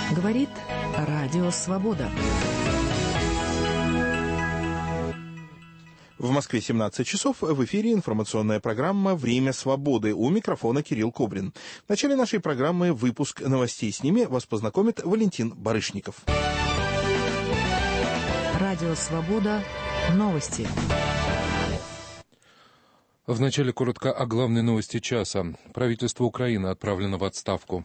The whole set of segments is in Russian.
Говорит Радио Свобода. В Москве 17 часов, в эфире информационная программа «Время свободы». У микрофона Кирилл Кобрин. В начале нашей программы выпуск новостей. С ними вас познакомит Валентин Барышников. Радио Свобода. Новости. Вначале коротко о главной новости часа. Правительство Украины отправлено в отставку.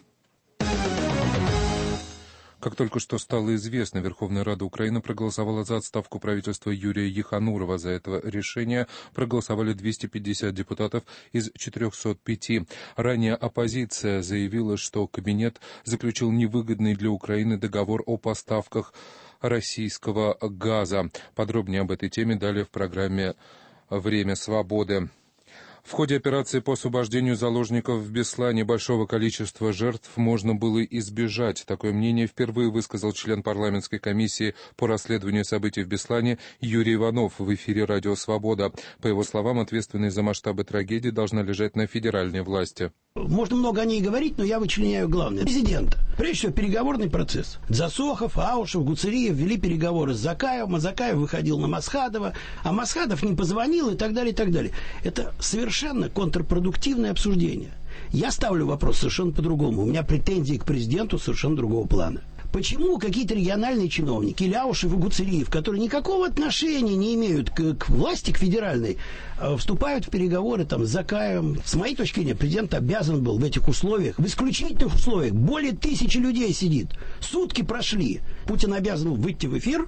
Как только что стало известно, Верховная Рада Украины проголосовала за отставку правительства Юрия Еханурова. За это решение проголосовали 250 депутатов из 405. Ранее оппозиция заявила, что кабинет заключил невыгодный для Украины договор о поставках российского газа. Подробнее об этой теме далее в программе «Время свободы». В ходе операции по освобождению заложников в Беслане большого количества жертв можно было избежать. Такое мнение впервые высказал член парламентской комиссии по расследованию событий в Беслане Юрий Иванов в эфире «Радио Свобода». По его словам, ответственность за масштабы трагедии должна лежать на федеральной власти. Можно много о ней говорить, но я вычленяю главное. Президента. Прежде всего, переговорный процесс. Засохов, Аушев, Гуцериев вели переговоры с Закаевым, а Закаев выходил на Масхадова, а Масхадов не позвонил и так далее, и так далее. Это совершенно контрпродуктивное обсуждение. Я ставлю вопрос совершенно по-другому. У меня претензии к президенту совершенно другого плана. Почему какие-то региональные чиновники, Ляушев и Гуцериев, которые никакого отношения не имеют к власти, к федеральной, вступают в переговоры там, с Закаевым? С моей точки зрения, президент обязан был в этих условиях, в исключительных условиях, более 1000 людей сидит, сутки прошли. Путин обязан выйти в эфир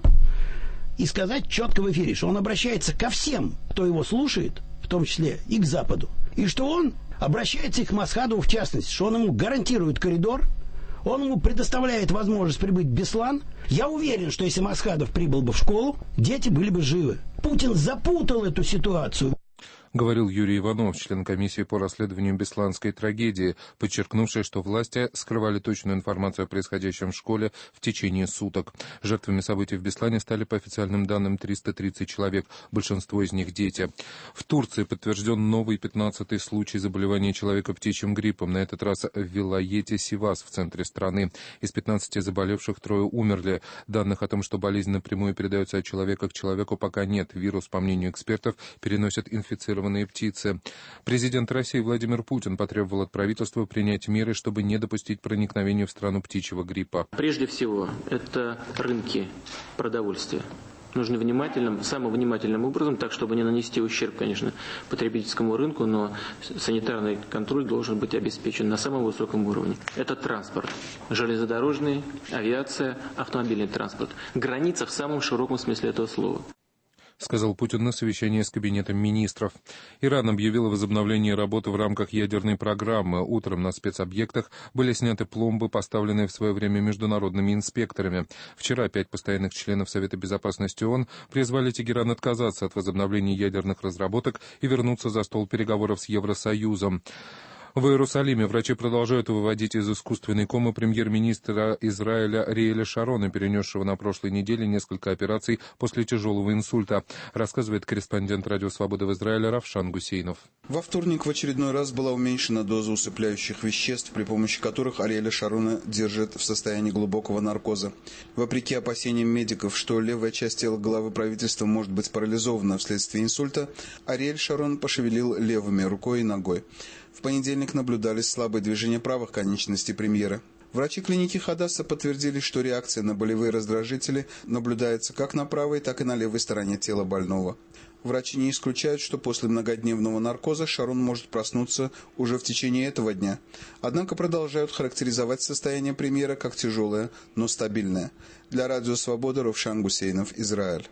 и сказать четко в эфире, что он обращается ко всем, кто его слушает, в том числе и к Западу, и что он обращается и к Масхадову в частности, что он ему гарантирует коридор, он ему предоставляет возможность прибыть в Беслан. Я уверен, что если Масхадов прибыл бы в школу, дети были бы живы. Путин запутал эту ситуацию. Говорил Юрий Иванов, член комиссии по расследованию бесланской трагедии, подчеркнувший, что власти скрывали точную информацию о происходящем в школе в течение суток. Жертвами событий в Беслане стали, по официальным данным, 330 человек, большинство из них дети. В Турции подтвержден новый 15-й случай заболевания человека птичьим гриппом, на этот раз в вилаете Сивас в центре страны. Из 15 заболевших 3 умерли. Данных о том, что болезнь напрямую передается от человека к человеку, пока нет. Вирус, по мнению экспертов, переносят инфицированные птицы. Президент России Владимир Путин потребовал от правительства принять меры, чтобы не допустить проникновения в страну птичьего гриппа. Прежде всего, это рынки продовольствия. Нужно самым внимательным образом, так, чтобы не нанести ущерб, конечно, потребительскому рынку, но санитарный контроль должен быть обеспечен на самом высоком уровне. Это транспорт, железнодорожный, авиация, автомобильный транспорт. Граница в самом широком смысле этого слова. Сказал Путин на совещании с кабинетом министров. Иран объявил о возобновлении работы в рамках ядерной программы. Утром на спецобъектах были сняты пломбы, поставленные в свое время международными инспекторами. Вчера 5 постоянных членов Совета Безопасности ООН призвали Тегеран отказаться от возобновления ядерных разработок и вернуться за стол переговоров с Евросоюзом. В Иерусалиме врачи продолжают выводить из искусственной комы премьер-министра Израиля Ариэля Шарона, перенесшего на прошлой неделе несколько операций после тяжелого инсульта, рассказывает корреспондент Радио Свободы в Израиле Равшан Гусейнов. Во вторник в очередной раз была уменьшена доза усыпляющих веществ, при помощи которых Ариэля Шарона держит в состоянии глубокого наркоза. Вопреки опасениям медиков, что левая часть тела главы правительства может быть парализована вследствие инсульта, Ариэль Шарон пошевелил левыми рукой и ногой. В понедельник наблюдались слабые движения правых конечностей премьера. Врачи клиники Хадаса подтвердили, что реакция на болевые раздражители наблюдается как на правой, так и на левой стороне тела больного. Врачи не исключают, что после многодневного наркоза Шарон может проснуться уже в течение этого дня. Однако продолжают характеризовать состояние премьера как тяжелое, но стабильное. Для Радио Свобода Равшан Гусейнов, Израиль.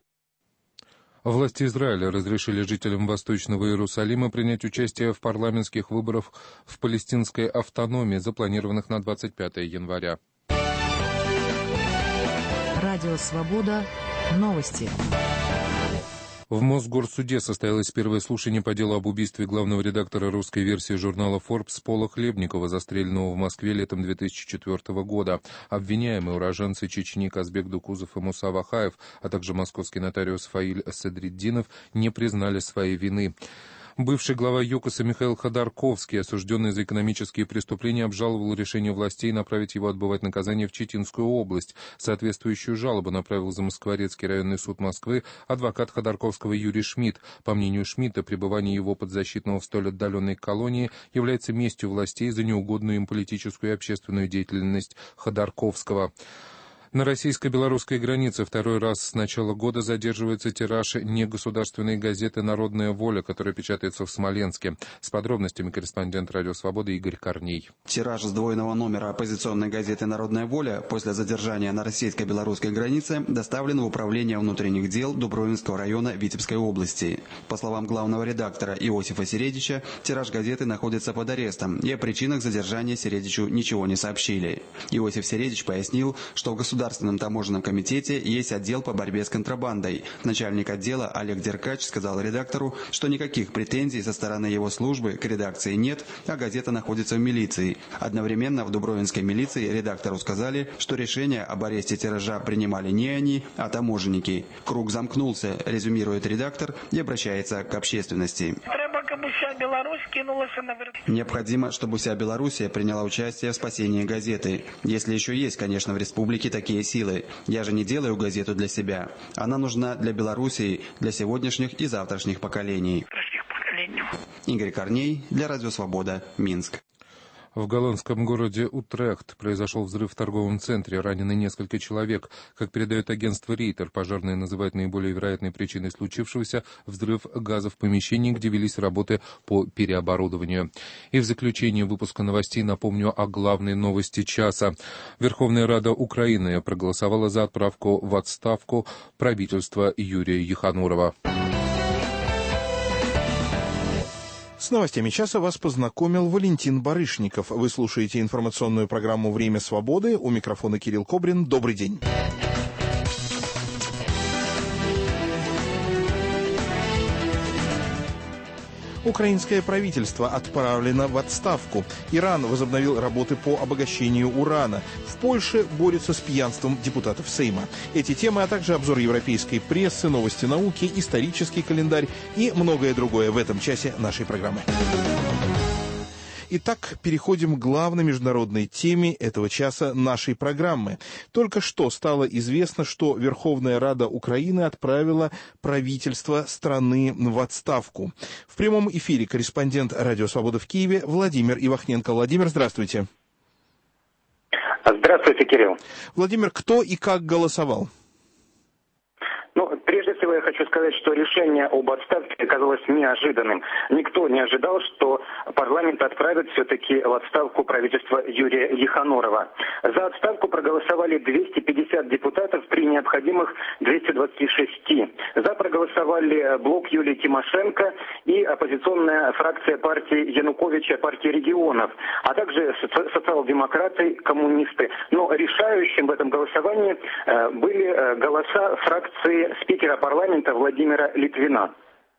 Власти Израиля разрешили жителям Восточного Иерусалима принять участие в парламентских выборах в палестинской автономии, запланированных на 25 января. Радио Свобода. Новости. В Мосгорсуде состоялось первое слушание по делу об убийстве главного редактора русской версии журнала Forbes Пола Хлебникова, застреленного в Москве летом 2004 года. Обвиняемые уроженцы Чечни Казбек Дукузов и Муса Вахаев, а также московский нотариус Фаиль Седриддинов не признали своей вины. Бывший глава ЮКОСа Михаил Ходорковский, осужденный за экономические преступления, обжаловал решение властей направить его отбывать наказание в Читинскую область. Соответствующую жалобу направил Замоскворецкий районный суд Москвы адвокат Ходорковского Юрий Шмидт. По мнению Шмидта, пребывание его подзащитного в столь отдаленной колонии является местью властей за неугодную им политическую и общественную деятельность Ходорковского. На российско-белорусской границе второй раз с начала года задерживается тираж негосударственной газеты «Народная воля», которая печатается в Смоленске. С подробностями корреспондент «Радио Свобода» Игорь Корней. Тираж сдвоенного номера оппозиционной газеты «Народная воля» после задержания на российско-белорусской границе доставлен в Управление внутренних дел Дубровинского района Витебской области. По словам главного редактора Иосифа Середича, тираж газеты находится под арестом, и о причинах задержания Середичу ничего не сообщили. Иосиф Середич пояснил, что в Государственном таможенном комитете есть отдел по борьбе с контрабандой. Начальник отдела Олег Деркач сказал редактору, что никаких претензий со стороны его службы к редакции нет, а газета находится в милиции. Одновременно в Дубровинской милиции редактору сказали, что решение об аресте тиража принимали не они, а таможенники. Круг замкнулся, резюмирует редактор и обращается к общественности. Необходимо, чтобы вся Белоруссия приняла участие в спасении газеты. Если еще есть, конечно, в республике такие силы. Я же не делаю газету для себя. Она нужна для Белоруссии, для сегодняшних и завтрашних поколений. Игорь Корней, для Радио Свобода, Минск. В голландском городе Утрехт произошел взрыв в торговом центре, ранены несколько человек. Как передает агентство Рейтер, пожарные называют наиболее вероятной причиной случившегося взрыв газа в помещении, где велись работы по переоборудованию. И в заключение выпуска новостей напомню о главной новости часа. Верховная Рада Украины проголосовала за отправку в отставку правительства Юрия Еханурова. С новостями часа вас познакомил Валентин Барышников. Вы слушаете информационную программу «Время свободы». У микрофона Кирилл Кобрин. Добрый день. Украинское правительство отправлено в отставку. Иран возобновил работы по обогащению урана. В Польше борются с пьянством депутатов Сейма. Эти темы, а также обзор европейской прессы, новости науки, исторический календарь и многое другое в этом часе нашей программы. Итак, переходим к главной международной теме этого часа нашей программы. Только что стало известно, что Верховная Рада Украины отправила правительство страны в отставку. В прямом эфире корреспондент «Радио Свобода» в Киеве Владимир Ивахненко. Владимир, здравствуйте. Здравствуйте, Кирилл. Владимир, кто и как голосовал? Прежде всего я хочу сказать, что решение об отставке оказалось неожиданным. Никто не ожидал, что парламент отправит все-таки в отставку правительство Юрия Еханурова. За отставку проголосовали 250 депутатов при необходимых 226. За проголосовали блок Юлии Тимошенко и оппозиционная фракция партии Януковича, партии регионов, а также социал-демократы, коммунисты. Но решающим в этом голосовании были голоса фракции спикера парламента Владимира Литвина.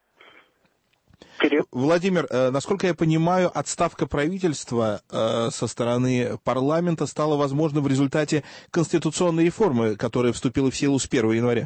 Владимир, насколько я понимаю, отставка правительства со стороны парламента стала возможна в результате конституционной реформы, которая вступила в силу с 1 января.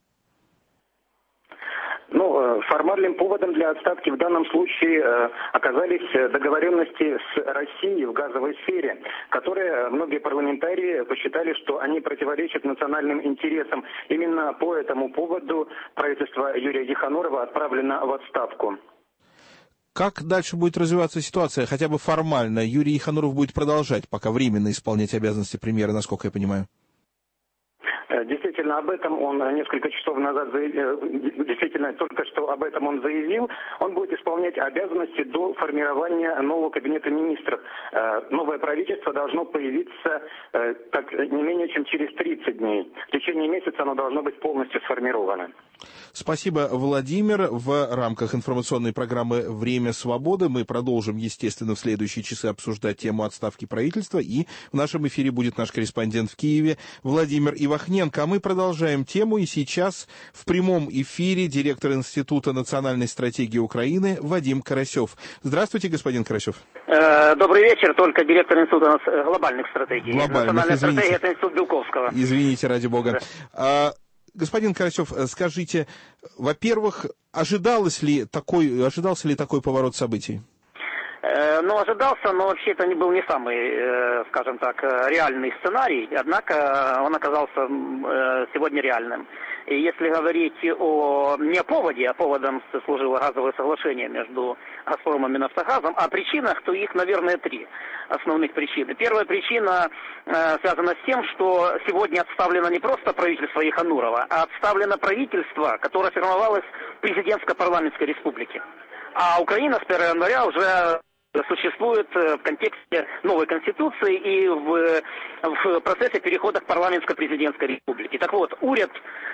Формальным поводом для отставки в данном случае оказались договоренности с Россией в газовой сфере, которые многие парламентарии посчитали, что они противоречат национальным интересам. Именно по этому поводу правительство Юрия Еханурова отправлено в отставку. Как дальше будет развиваться ситуация, хотя бы формально? Юрий Ехануров будет продолжать пока временно исполнять обязанности премьера, насколько я понимаю. Действительно, об этом он несколько часов назад заявил, действительно, только что об этом он заявил. Он будет исполнять обязанности до формирования нового кабинета министров. Новое правительство должно появиться не менее чем через 30 дней. В течение месяца оно должно быть полностью сформировано. Спасибо, Владимир. В рамках информационной программы «Время свободы» мы продолжим, естественно, в следующие часы обсуждать тему отставки правительства. И в нашем эфире будет наш корреспондент в Киеве Владимир Ивахненко. А мы продолжаем тему. И сейчас в прямом эфире директор Института национальной стратегии Украины Вадим Карасев. Здравствуйте, господин Карасев. Добрый вечер. Только директор Института глобальных стратегий. Национальная стратегия — это Институт Белковского. Извините, ради бога. Да. Господин Карасев, скажите, во-первых, ожидался ли такой поворот событий? Ну, ожидался, но вообще это был не самый, скажем так, реальный сценарий, однако он оказался сегодня реальным. И если говорить не о поводе, а поводом служило газовое соглашение между «Газпромом» и «Нафтогазом», о причинах, то их, наверное, три основных причины. Первая причина связана с тем, что сегодня отставлено не просто правительство Еханурова, а отставлено правительство, которое формировалось в президентско-парламентской республике. А Украина с 1 января уже существует в контексте новой конституции и в процессе перехода к парламентско-президентской республике. Так вот, уряд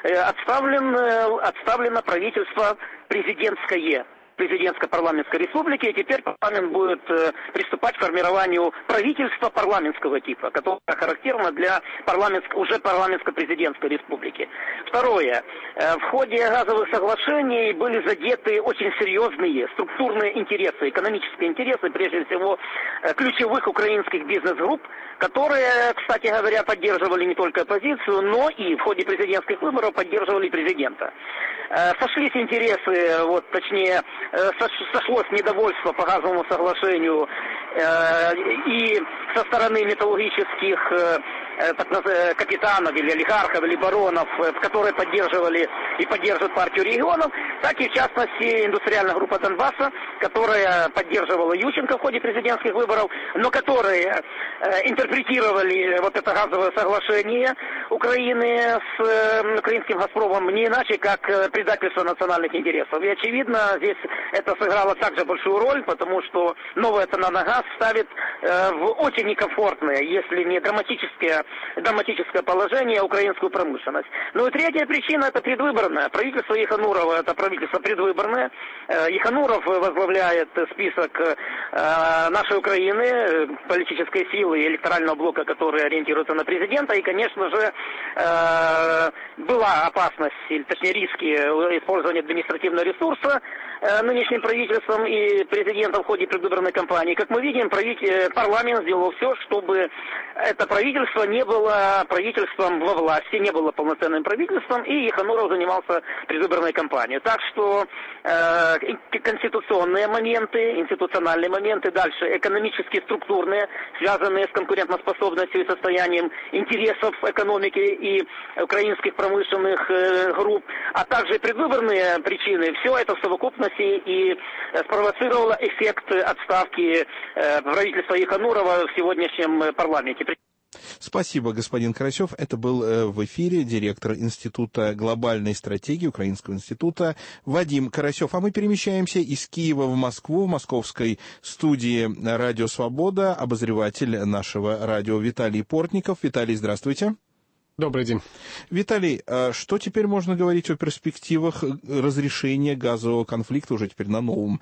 отставлено правительство президентско-парламентской республики, и теперь парламент будет приступать к формированию правительства парламентского типа, которое характерно для уже парламентско-президентской республики. Второе. В ходе газовых соглашений были задеты очень серьезные структурные интересы, экономические интересы, прежде всего, ключевых украинских бизнес-групп, которые, кстати говоря, поддерживали не только оппозицию, но и в ходе президентских выборов поддерживали президента. Сошлись интересы, сошлось недовольство по газовому соглашению и со стороны металлургических капитанов или олигархов, или баронов, которые поддерживали и поддерживают партию регионов, так и в частности индустриальная группа Донбасса, которая поддерживала Ющенко в ходе президентских выборов, но которые интерпретировали вот это газовое соглашение Украины с украинским «Газпромом» не иначе, как предательство национальных интересов. И очевидно, здесь это сыграло также большую роль, потому что новая цена на газ ставит в очень некомфортное, если не драматическое положение украинскую промышленность. Ну и третья причина — это предвыборная. Правительство Еханурова — это правительство предвыборное. Ехануров возглавляет список нашей Украины, политической силы и электорального блока, который ориентируется на президента. И, конечно же, была опасность, или точнее риски использования административного ресурса нынешним правительством и президентом в ходе предвыборной кампании. Как мы видим, парламент сделал все, чтобы это правительство не было правительством во власти, не было полноценным правительством, и Ехануров занимался предвыборной кампанией. Так что конституционные моменты, институциональные моменты, дальше экономические, структурные, связанные с конкурентоспособностью и состоянием интересов экономики и украинских промышленных групп, а также предвыборные причины, все это в совокупности и спровоцировало эффект отставки правительства Еханурова в сегодняшнем парламенте. Спасибо, господин Карасев. Это был в эфире директор Института глобальной стратегии Украинского института Вадим Карасев. А мы перемещаемся из Киева в Москву, в московской студии «Радио Свобода», обозреватель нашего радио Виталий Портников. Виталий, здравствуйте. Добрый день. Виталий, что теперь можно говорить о перспективах разрешения газового конфликта уже теперь на новом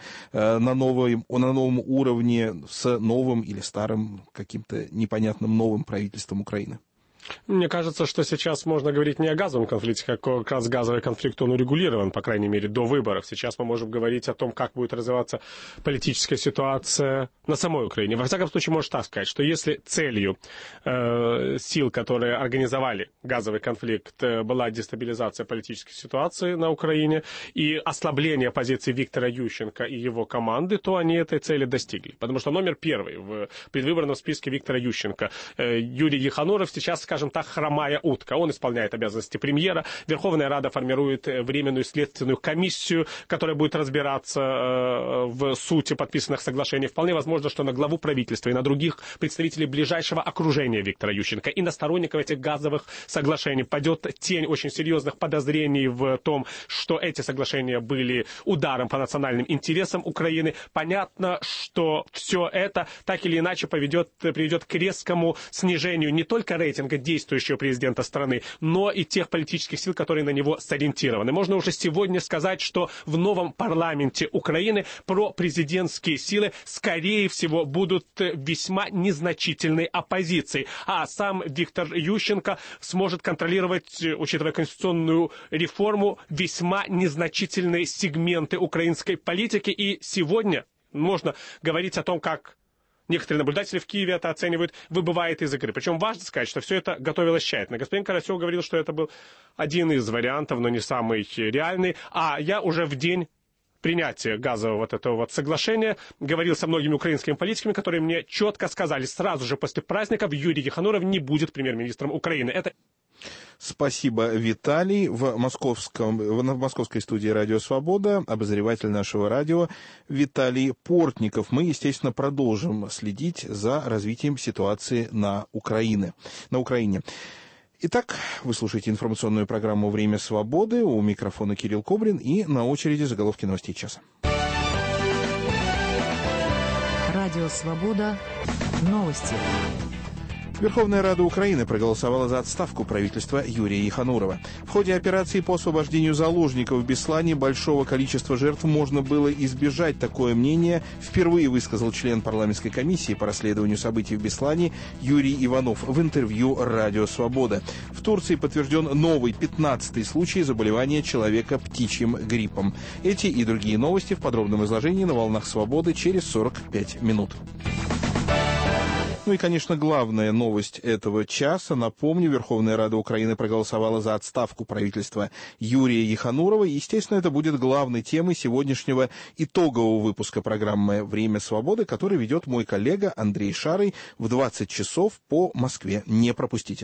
уровне с новым или старым каким-то непонятным новым правительством Украины? Мне кажется, что сейчас можно говорить не о газовом конфликте, как раз газовый конфликт, он урегулирован, по крайней мере, до выборов. Сейчас мы можем говорить о том, как будет развиваться политическая ситуация на самой Украине. Во всяком случае, можно так сказать, что если целью сил, которые организовали газовый конфликт, была дестабилизация политической ситуации на Украине и ослабление позиций Виктора Ющенко и его команды, то они этой цели достигли. Потому что номер первый в предвыборном списке Виктора Ющенко Юрий Ехануров сейчас, скажем так, хромая утка. Он исполняет обязанности премьера. Верховная Рада формирует временную следственную комиссию, которая будет разбираться в сути подписанных соглашений. Вполне возможно, что на главу правительства и на других представителей ближайшего окружения Виктора Ющенко и на сторонников этих газовых соглашений падет тень очень серьезных подозрений в том, что эти соглашения были ударом по национальным интересам Украины. Понятно, что все это так или иначе приведет к резкому снижению не только рейтинга действующего президента страны, но и тех политических сил, которые на него сориентированы. Можно уже сегодня сказать, что в новом парламенте Украины пропрезидентские силы, скорее всего, будут весьма незначительной оппозицией, а сам Виктор Ющенко сможет контролировать, учитывая конституционную реформу, весьма незначительные сегменты украинской политики. И сегодня можно говорить о том, как некоторые наблюдатели в Киеве это оценивают, выбывает из игры. Причем важно сказать, что все это готовилось тщательно. Господин Карасев говорил, что это был один из вариантов, но не самый реальный. А я уже в день принятия газового вот этого вот соглашения говорил со многими украинскими политиками, которые мне четко сказали, сразу же после праздников Юрий Ехануров не будет премьер-министром Украины. Это... Спасибо, Виталий. В московской студии «Радио Свобода» обозреватель нашего радио Виталий Портников. Мы, естественно, продолжим следить за развитием ситуации на Украине. Итак, вы слушаете информационную программу «Время свободы». У микрофона Кирилл Кобрин и на очереди заголовки новостей часа. Радио «Свобода». Новости. Верховная Рада Украины проголосовала за отставку правительства Юрия Еханурова. В ходе операции по освобождению заложников в Беслане большого количества жертв можно было избежать. Такое мнение впервые высказал член парламентской комиссии по расследованию событий в Беслане Юрий Иванов в интервью «Радио Свобода». В Турции подтвержден новый 15-й случай заболевания человека птичьим гриппом. Эти и другие новости в подробном изложении на «Волнах Свободы» через 45 минут. Ну и, конечно, главная новость этого часа. Напомню, Верховная Рада Украины проголосовала за отставку правительства Юрия Еханурова. И, естественно, это будет главной темой сегодняшнего итогового выпуска программы «Время свободы», который ведет мой коллега Андрей Шарый в 20 часов по Москве. Не пропустите.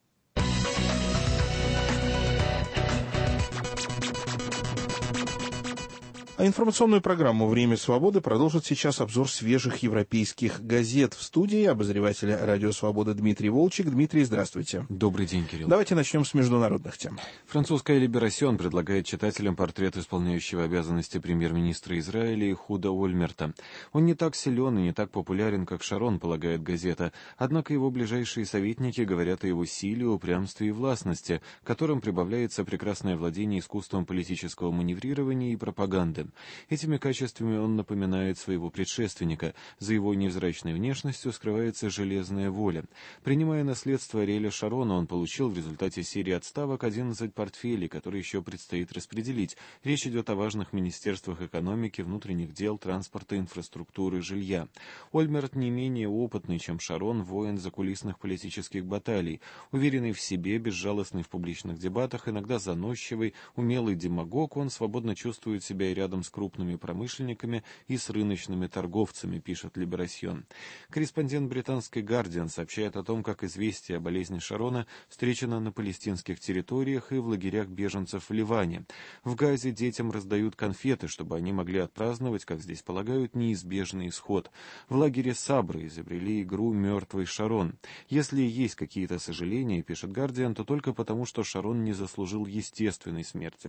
А информационную программу «Время свободы» продолжит сейчас обзор свежих европейских газет. В студии обозревателя «Радио Свобода» Дмитрий Волчек. Дмитрий, здравствуйте. Добрый день, Кирилл. Давайте начнем с международных тем. Французская «Либерасьон» предлагает читателям портрет исполняющего обязанности премьер-министра Израиля Эхуда Ольмерта. Он не так силен и не так популярен, как Шарон, полагает газета. Однако его ближайшие советники говорят о его силе, упрямстве и властности, которым прибавляется прекрасное владение искусством политического маневрирования и пропаганды. Этими качествами он напоминает своего предшественника. За его невзрачной внешностью скрывается железная воля. Принимая наследство Ариэля Шарона, он получил в результате серии отставок 11 портфелей, которые еще предстоит распределить. Речь идет о важных министерствах экономики, внутренних дел, транспорта, инфраструктуры, жилья. Ольмерт не менее опытный, чем Шарон, воин закулисных политических баталий. Уверенный в себе, безжалостный в публичных дебатах, иногда заносчивый, умелый демагог, он свободно чувствует себя и рядом с крупными промышленниками и с рыночными торговцами, пишет «Либерасьон». Корреспондент британской «Гардиан» сообщает о том, как известие о болезни Шарона встречено на палестинских территориях и в лагерях беженцев в Ливане. В Газе детям раздают конфеты, чтобы они могли отпраздновать, как здесь полагают, неизбежный исход. В лагере Сабры изобрели игру «Мертвый Шарон». Если есть какие-то сожаления, пишет «Гардиан», то только потому, что Шарон не заслужил естественную смерть.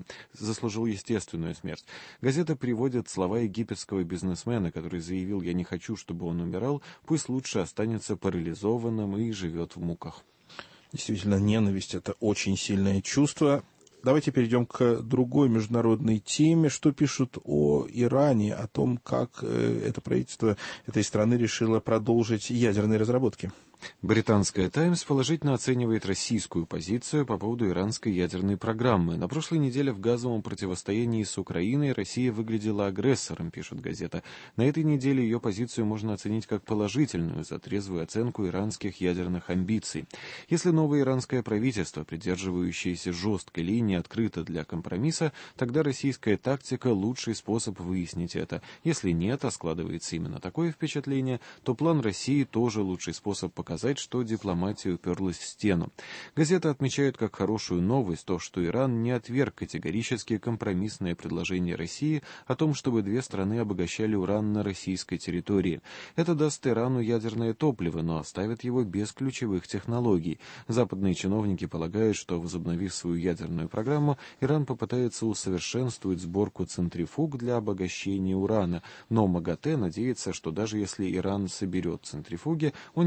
Газета приводит слова египетского бизнесмена, который заявил: «Я не хочу, чтобы он умирал, пусть лучше останется парализованным и живет в муках». Действительно, ненависть – это очень сильное чувство. Давайте перейдем к другой международной теме. Что пишут о Иране, о том, как это правительство этой страны решило продолжить ядерные разработки? Британская «Таймс» положительно оценивает российскую позицию по поводу иранской ядерной программы. На прошлой неделе в газовом противостоянии с Украиной Россия выглядела агрессором, пишет газета. На этой неделе ее позицию можно оценить как положительную за трезвую оценку иранских ядерных амбиций. Если новое иранское правительство, придерживающееся жесткой линии, открыто для компромисса, тогда российская тактика – лучший способ выяснить это. Если нет, а складывается именно такое впечатление, то план России тоже лучший способ показать, что дипломатия уперлась в стену. Газета отмечает как хорошую новость то, что Иран не отверг категорически компромиссное предложение России о том, чтобы две страны обогащали уран на российской территории. Это даст Ирану ядерное топливо, но оставит его без ключевых технологий. Западные чиновники полагают, что, возобновив свою ядерную программу, Иран попытается усовершенствовать сборку центрифуг для обогащения урана. Но МАГАТЭ надеется, что даже если Иран соберет центрифуги, он не станет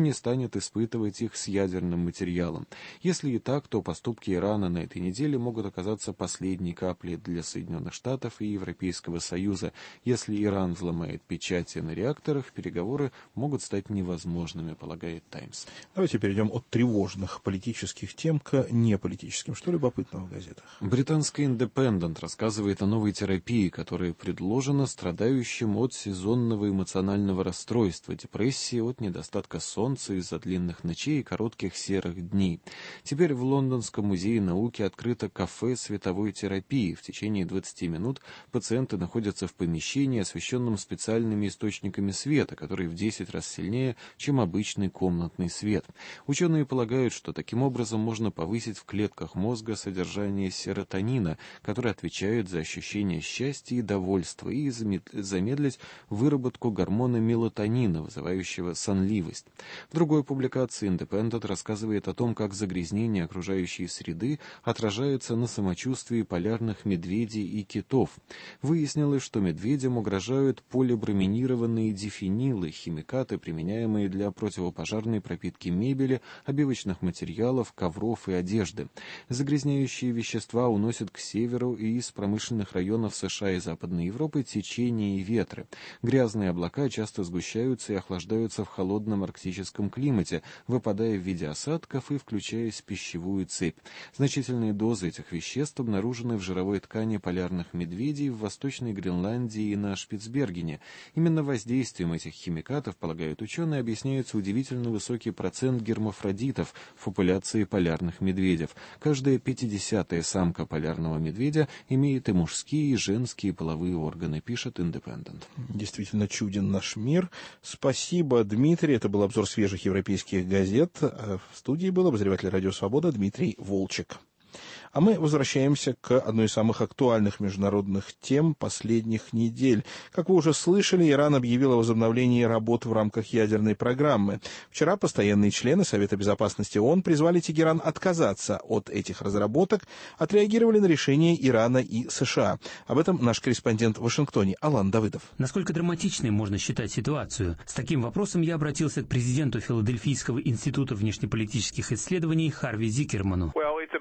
станет испытывать их с ядерным материалом. Если и так, то поступки Ирана на этой неделе могут оказаться последней каплей для Соединенных Штатов и Европейского Союза. Если Иран взломает печати на реакторах, переговоры могут стать невозможными, полагает «Таймс». Давайте перейдем от тревожных политических тем к неполитическим. Что любопытного в газетах? Британский «Индепендент» рассказывает о новой терапии, которая предложена страдающим от сезонного эмоционального расстройства, депрессии, от недостатка солнца из-за длинных ночей и коротких серых дней. Теперь в Лондонском музее науки открыто кафе световой терапии. В течение 20 минут пациенты находятся в помещении, освещенном специальными источниками света, которые в 10 раз сильнее, чем обычный комнатный свет. Ученые полагают, что таким образом можно повысить в клетках мозга содержание серотонина, который отвечает за ощущение счастья и довольства, и замедлить выработку гормона мелатонина, вызывающего сонливость. В другой публикации «Индепендент» рассказывает о том, как загрязнение окружающей среды отражается на самочувствии полярных медведей и китов. Выяснилось, что медведям угрожают полиброминированные дифенилы, химикаты, применяемые для противопожарной пропитки мебели, обивочных материалов, ковров и одежды. Загрязняющие вещества уносят к северу и из промышленных районов США и Западной Европы течения и ветры. Грязные облака часто сгущаются и охлаждаются в холодном арктическом климате, выпадая в виде осадков и включаясь в пищевую цепь. Значительные дозы этих веществ обнаружены в жировой ткани полярных медведей в Восточной Гренландии и на Шпицбергене. Именно воздействием этих химикатов, полагают ученые, объясняется удивительно высокий процент гермафродитов в популяции полярных медведей. Каждая 50-я самка полярного медведя имеет и мужские, и женские половые органы, пишет «Индепендент». Действительно чуден наш мир. Спасибо, Дмитрий. Это был обзор свежих европейских газет. В студии был обозреватель «Радио Свобода» Дмитрий Волчек. А мы возвращаемся к одной из самых актуальных международных тем последних недель. Как вы уже слышали, Иран объявил о возобновлении работ в рамках ядерной программы. Вчера постоянные члены Совета Безопасности ООН призвали Тегеран отказаться от этих разработок, отреагировали на решение Ирана и США. Об этом наш корреспондент в Вашингтоне Алан Давыдов. Насколько драматичной можно считать ситуацию? С таким вопросом я обратился к президенту Филадельфийского института внешнеполитических исследований Харви Зикерману.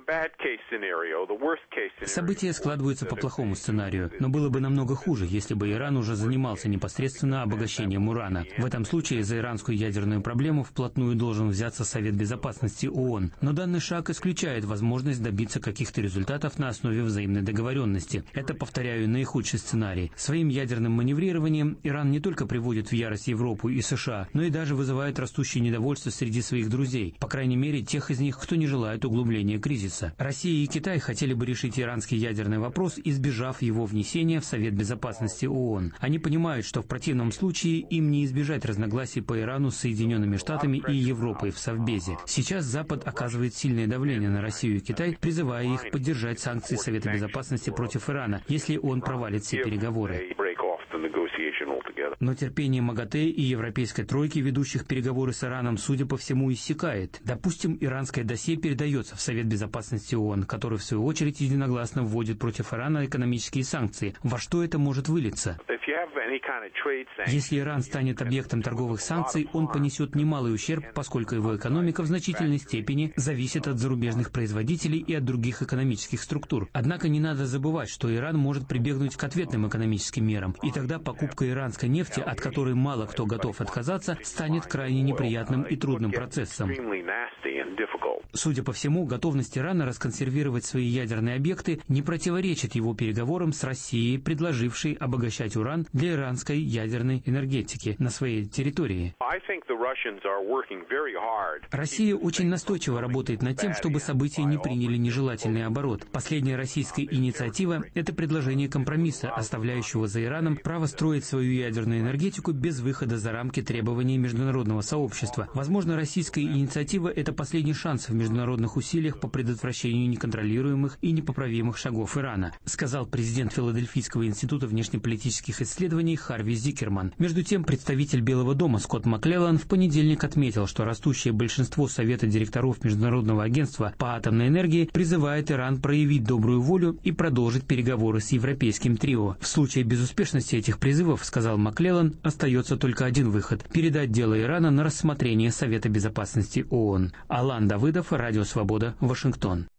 События складываются по плохому сценарию, но было бы намного хуже, если бы Иран уже занимался непосредственно обогащением урана. В этом случае за иранскую ядерную проблему вплотную должен взяться Совет Безопасности ООН. Но данный шаг исключает возможность добиться каких-то результатов на основе взаимной договоренности. Это, повторяю, наихудший сценарий. Своим ядерным маневрированием Иран не только приводит в ярость Европу и США, но и даже вызывает растущее недовольство среди своих друзей, по крайней мере тех из них, кто не желает углубления кризиса. Россия и Китай хотели бы решить иранский ядерный вопрос, избежав его внесения в Совет Безопасности ООН. Они понимают, что в противном случае им не избежать разногласий по Ирану с Соединенными Штатами и Европой в Совбезе. Сейчас Запад оказывает сильное давление на Россию и Китай, призывая их поддержать санкции Совета Безопасности против Ирана, если он провалит все переговоры. Но терпение МАГАТЭ и европейской тройки, ведущих переговоры с Ираном, судя по всему, иссякает. Допустим, иранское досье передается в Совет Безопасности ООН, который, в свою очередь, единогласно вводит против Ирана экономические санкции. Во что это может вылиться? Если Иран станет объектом торговых санкций, он понесет немалый ущерб, поскольку его экономика в значительной степени зависит от зарубежных производителей и от других экономических структур. Однако не надо забывать, что Иран может прибегнуть к ответным экономическим мерам, и тогда покупка иранской нефти, от которой мало кто готов отказаться, станет крайне неприятным и трудным процессом. Судя по всему, готовность Ирана расконсервировать свои ядерные объекты не противоречит его переговорам с Россией, предложившей обогащать уран для иранской ядерной энергетики на своей территории. Россия очень настойчиво работает над тем, чтобы события не приняли нежелательный оборот. Последняя российская инициатива – это предложение компромисса, оставляющего за Ираном право строить свою ядерную энергетику без выхода за рамки требований международного сообщества. Возможно, российская инициатива – это последний шанс в международных усилиях по предотвращению неконтролируемых и непоправимых шагов Ирана, сказал президент Филадельфийского института внешнеполитических исследований расследований Харви Зикерман. Между тем, представитель Белого дома Скотт Маклеллан в понедельник отметил, что растущее большинство Совета директоров Международного агентства по атомной энергии призывает Иран проявить добрую волю и продолжить переговоры с европейским трио. В случае безуспешности этих призывов, сказал Маклеллан, остается только один выход – передать дело Ирана на рассмотрение Совета безопасности ООН. Алан Давыдов, Радио Свобода, Вашингтон.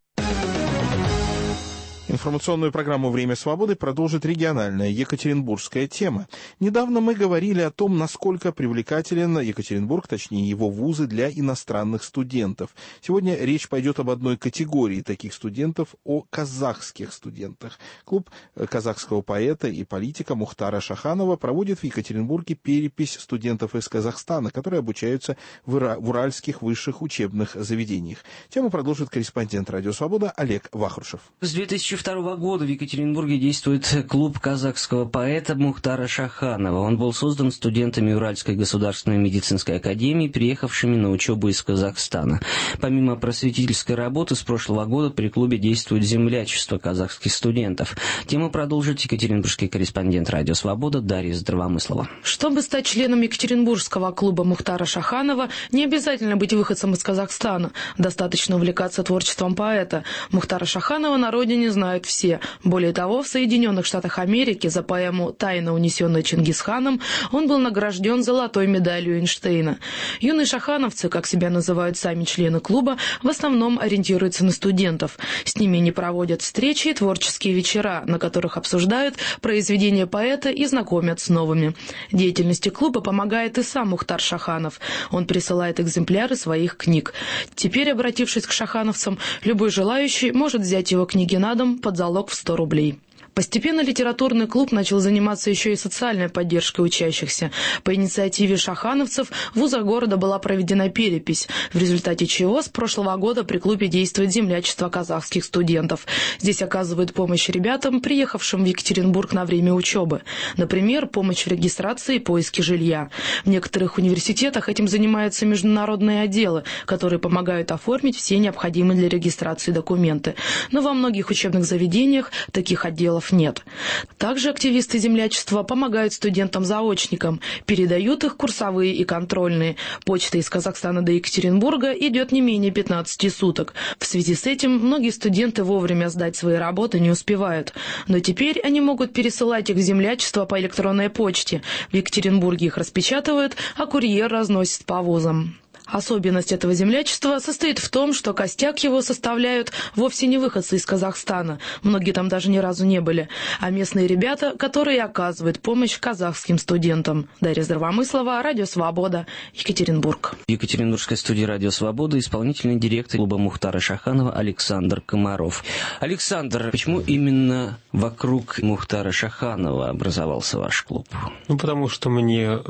Информационную программу «Время свободы» продолжит региональная екатеринбургская тема. Недавно мы говорили о том, насколько привлекателен Екатеринбург, точнее его вузы, для иностранных студентов. Сегодня речь пойдет об одной категории таких студентов, о казахских студентах. Клуб казахского поэта и политика Мухтара Шаханова проводит в Екатеринбурге перепись студентов из Казахстана, которые обучаются в уральских высших учебных заведениях. Тему продолжит корреспондент «Радио Свобода» Олег Вахрушев. С 2002 года в Екатеринбурге действует клуб казахского поэта Мухтара Шаханова. Он был создан студентами Уральской государственной медицинской академии, приехавшими на учебу из Казахстана. Помимо просветительской работы, с прошлого года при клубе действует землячество казахских студентов. Тему продолжит екатеринбургский корреспондент «Радио Свобода» Дарья Здравомыслова. Чтобы стать членом Екатеринбургского клуба Мухтара Шаханова, не обязательно быть выходцем из Казахстана. Достаточно увлекаться творчеством поэта. Мухтара Шаханова на родине знают все. Более того, в Соединенных Штатах Америки за поэму «Тайна, унесенная Чингисханом» он был награжден золотой медалью Эйнштейна. Юные шахановцы, как себя называют сами члены клуба, в основном ориентируются на студентов. С ними они проводят встречи и творческие вечера, на которых обсуждают произведения поэта и знакомят с новыми. Деятельности клуба помогает и сам Мухтар Шаханов. Он присылает экземпляры своих книг. Теперь, обратившись к шахановцам, любой желающий может взять его книги на дом под залог в 100 рублей. Постепенно литературный клуб начал заниматься еще и социальной поддержкой учащихся. По инициативе шахановцев в вузах города была проведена перепись, в результате чего с прошлого года при клубе действует землячество казахских студентов. Здесь оказывают помощь ребятам, приехавшим в Екатеринбург на время учебы. Например, помощь в регистрации и поиске жилья. В некоторых университетах этим занимаются международные отделы, которые помогают оформить все необходимые для регистрации документы. Но во многих учебных заведениях таких отделов нет. Также активисты землячества помогают студентам-заочникам, передают их курсовые и контрольные. Почта из Казахстана до Екатеринбурга идет не менее 15 суток. В связи с этим многие студенты вовремя сдать свои работы не успевают. Но теперь они могут пересылать их в землячество по электронной почте. В Екатеринбурге их распечатывают, а курьер разносит по вузам. Особенность этого землячества состоит в том, что костяк его составляют вовсе не выходцы из Казахстана, многие там даже ни разу не были, а местные ребята, которые оказывают помощь казахским студентам. Дарья Здравомыслова, Радио Свобода, Екатеринбург. В Екатеринбургской студии Радио Свобода исполнительный директор клуба Мухтара Шаханова Александр Комаров. Александр, почему именно вокруг Мухтара Шаханова образовался ваш клуб? Потому что мне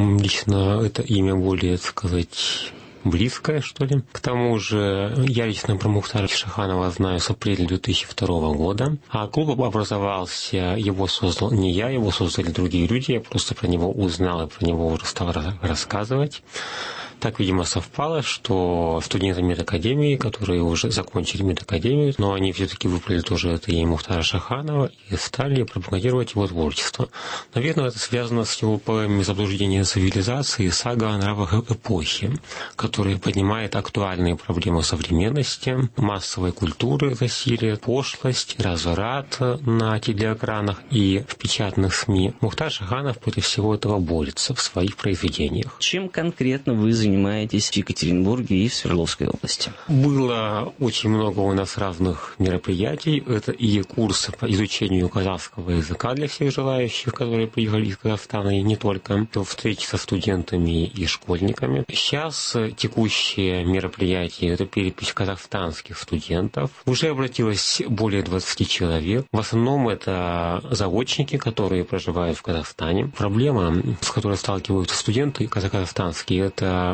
лично это имя более, так сказать, близкое, что ли. К тому же я лично про Мухтара Шаханова знаю с апреля 2002 года, а клуб образовался, его создал не я, его создали другие люди, я просто про него узнал и про него уже стал рассказывать. Так, видимо, совпало, что студенты медакадемии, которые уже закончили медакадемию, но они все-таки выбрали тоже это имя Мухтара Шаханова и стали пропагандировать его творчество. Наверное, это связано с его поэмами «Заблуждение цивилизации» и «Сага о нравах эпохи», который поднимает актуальные проблемы современности, массовой культуры, засилие, пошлость, разврат на телеэкранах и в печатных СМИ. Мухтар Шаханов против всего этого борется в своих произведениях. Чем конкретно вы занимаетесь в Екатеринбурге и в Свердловской области? Было очень много у нас разных мероприятий. Это и курсы по изучению казахского языка для всех желающих, которые приехали из Казахстана, и не только. Встречи со студентами и школьниками. Сейчас текущее мероприятие – это перепись казахстанских студентов. Уже обратилось более 20 человек. В основном это заочники, которые проживают в Казахстане. Проблема, с которой сталкиваются студенты казахстанские, это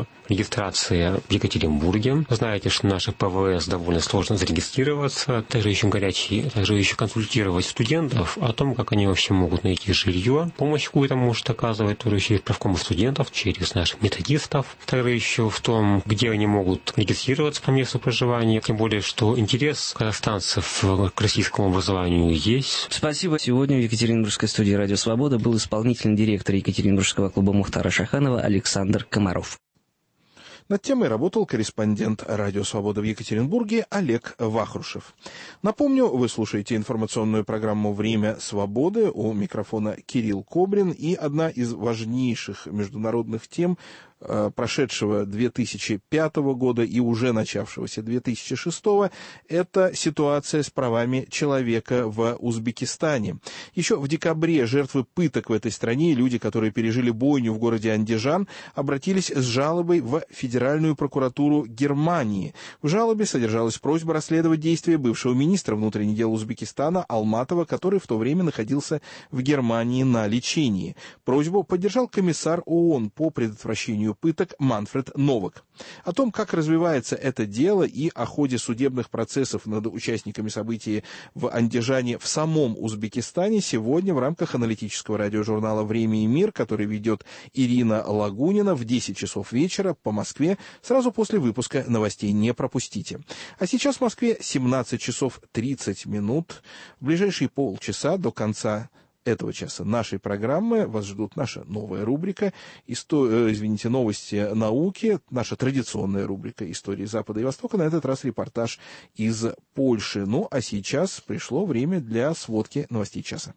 регистрации в Екатеринбурге. Знаете, что наши ПВС довольно сложно зарегистрироваться, также еще консультировать студентов о том, как они вообще могут найти жилье. Помощь какую-то может оказывать тоже через правком студентов, через наших методистов. Также еще в том, где они могут регистрироваться по месту проживания. Тем более, что интерес казахстанцев к российскому образованию есть. Спасибо. Сегодня в Екатеринбургской студии «Радио Свобода» был исполнительный директор Екатеринбургского клуба Мухтара Шаханова Александр Комаров. Над темой работал корреспондент «Радио Свобода» в Екатеринбурге Олег Вахрушев. Напомню, вы слушаете информационную программу «Время свободы». У микрофона Кирилл Кобрин. И одна из важнейших международных тем прошедшего 2005 года и уже начавшегося 2006 это ситуация с правами человека в Узбекистане. Еще в декабре жертвы пыток в этой стране, люди, которые пережили бойню в городе Андижан, обратились с жалобой в Федеральную прокуратуру Германии. В жалобе содержалась просьба расследовать действия бывшего министра внутренних дел Узбекистана Алматова, который в то время находился в Германии на лечении. Просьбу поддержал комиссар ООН по предотвращению пыток Манфред Новак. О том, как развивается это дело и о ходе судебных процессов над участниками событий в Андижане в самом Узбекистане, сегодня в рамках аналитического радиожурнала «Время и мир», который ведет Ирина Лагунина в 10 часов вечера по Москве, сразу после выпуска новостей. Не пропустите. А сейчас в Москве 17 часов 30 минут. В ближайшие полчаса до конца этого часа нашей программы вас ждут наша новая рубрика, новости науки, наша традиционная рубрика «Истории Запада и Востока», на этот раз репортаж из Польши. Ну, а сейчас пришло время для сводки новостей часа.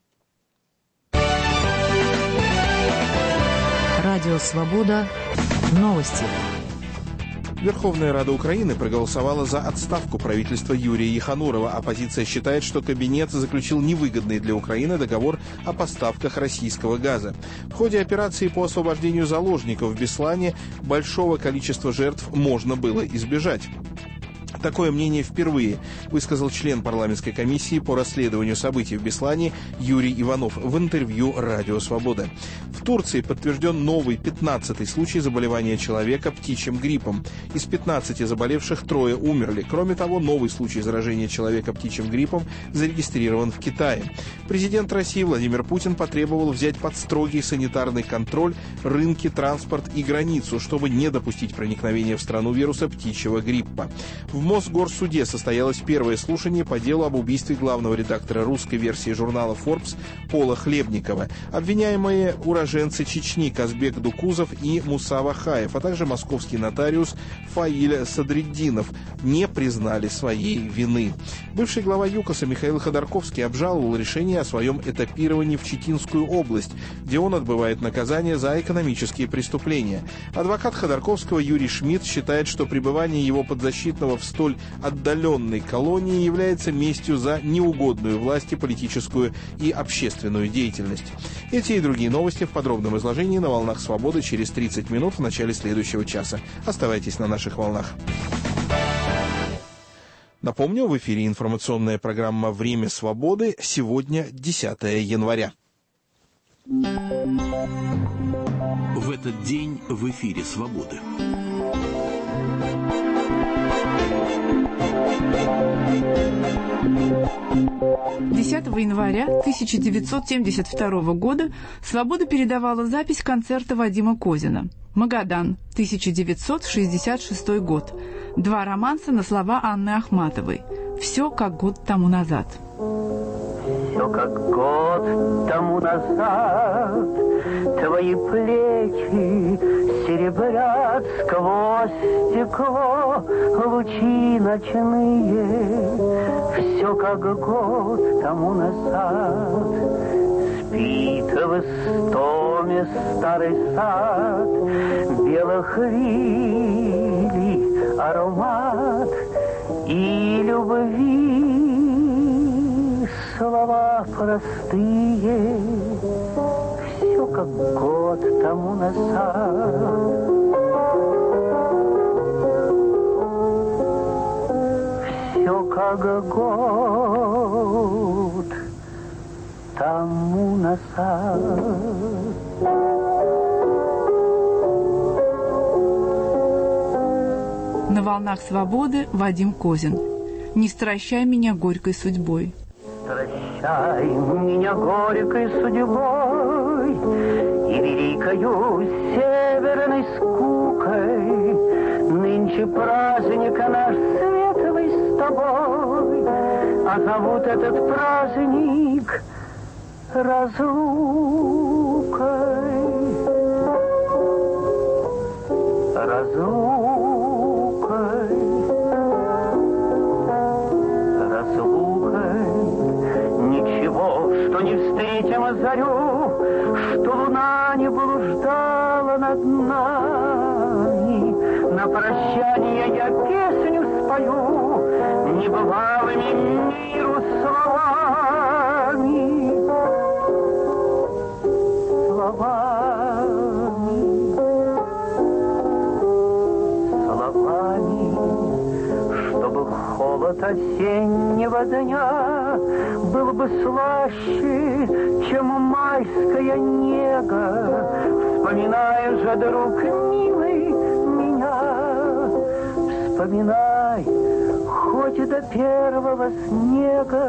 Радио «Свобода». Новости. Верховная Рада Украины проголосовала за отставку правительства Юрия Еханурова. Оппозиция считает, что кабинет заключил невыгодный для Украины договор о поставках российского газа. В ходе операции по освобождению заложников в Беслане большого количества жертв можно было избежать. Такое мнение впервые высказал член парламентской комиссии по расследованию событий в Беслане Юрий Иванов в интервью «Радио Свобода». В Турции подтвержден новый 15-й случай заболевания человека птичьим гриппом. Из 15 заболевших 3 умерли. Кроме того, новый случай заражения человека птичьим гриппом зарегистрирован в Китае. Президент России Владимир Путин потребовал взять под строгий санитарный контроль рынки, транспорт и границу, чтобы не допустить проникновения в страну вируса птичьего гриппа. В Мосгорсуде состоялось первое слушание по делу об убийстве главного редактора русской версии журнала Forbes Пола Хлебникова. Обвиняемые уроженцы Чечни Казбек Дукузов и Муса Вахаев, а также московский нотариус Фаиль Садриддинов не признали своей вины. Бывший глава ЮКОСа Михаил Ходорковский обжаловал решение о своем этапировании в Читинскую область, где он отбывает наказание за экономические преступления. Адвокат Ходорковского Юрий Шмидт считает, что пребывание его подзащитного в столь отдаленной колонии является местью за неугодную власти политическую и общественную деятельность. Эти и другие новости в подробном изложении на «Волнах Свободы» через 30 минут в начале следующего часа. Оставайтесь на наших волнах. Напомню, в эфире информационная программа «Время свободы». Сегодня 10 января. В этот день в эфире «Свободы». 10 января 1972 года «Свобода» передавала запись концерта Вадима Козина. «Магадан», 1966 год. 2 романса на слова Анны Ахматовой. «Все как год тому назад». Все как год тому назад, твои плечи серебрят сквозь стекло лучи ночные. Все как год тому назад, спит в истоме старый сад, белых лилий аромат и любви. Слова простые, все как год тому назад. Все как год тому назад. 10 волнах свободы Вадим Козин. «Не стращай меня горькой судьбой». Стращай меня горькой судьбой и великою северной скукой. Нынче праздник наш светлый с тобой, а зовут этот праздник разлукой. Разлукой, разлукой. Ничего, что не встретим зарю, что луна не блуждала над нами. На прощание я песню спою небывалыми миру словами. Словами, чтобы холод осеннего дня был бы слаще, чем майская нега. Вспоминай же, друг милый, меня, вспоминай хоть до первого снега.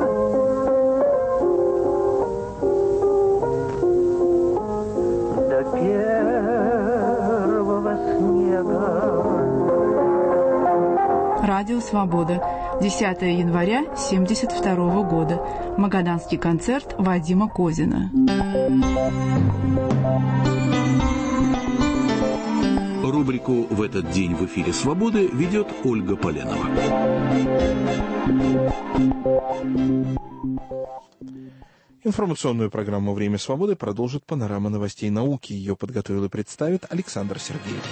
До первого снега. Радио «Свобода». 10 января 1972 года. Магаданский концерт Вадима Козина. Рубрику «В этот день в эфире Свободы» ведет Ольга Поленова. Информационную программу «Время свободы» продолжит панорама новостей науки. Ее подготовил и представит Александр Сергеев.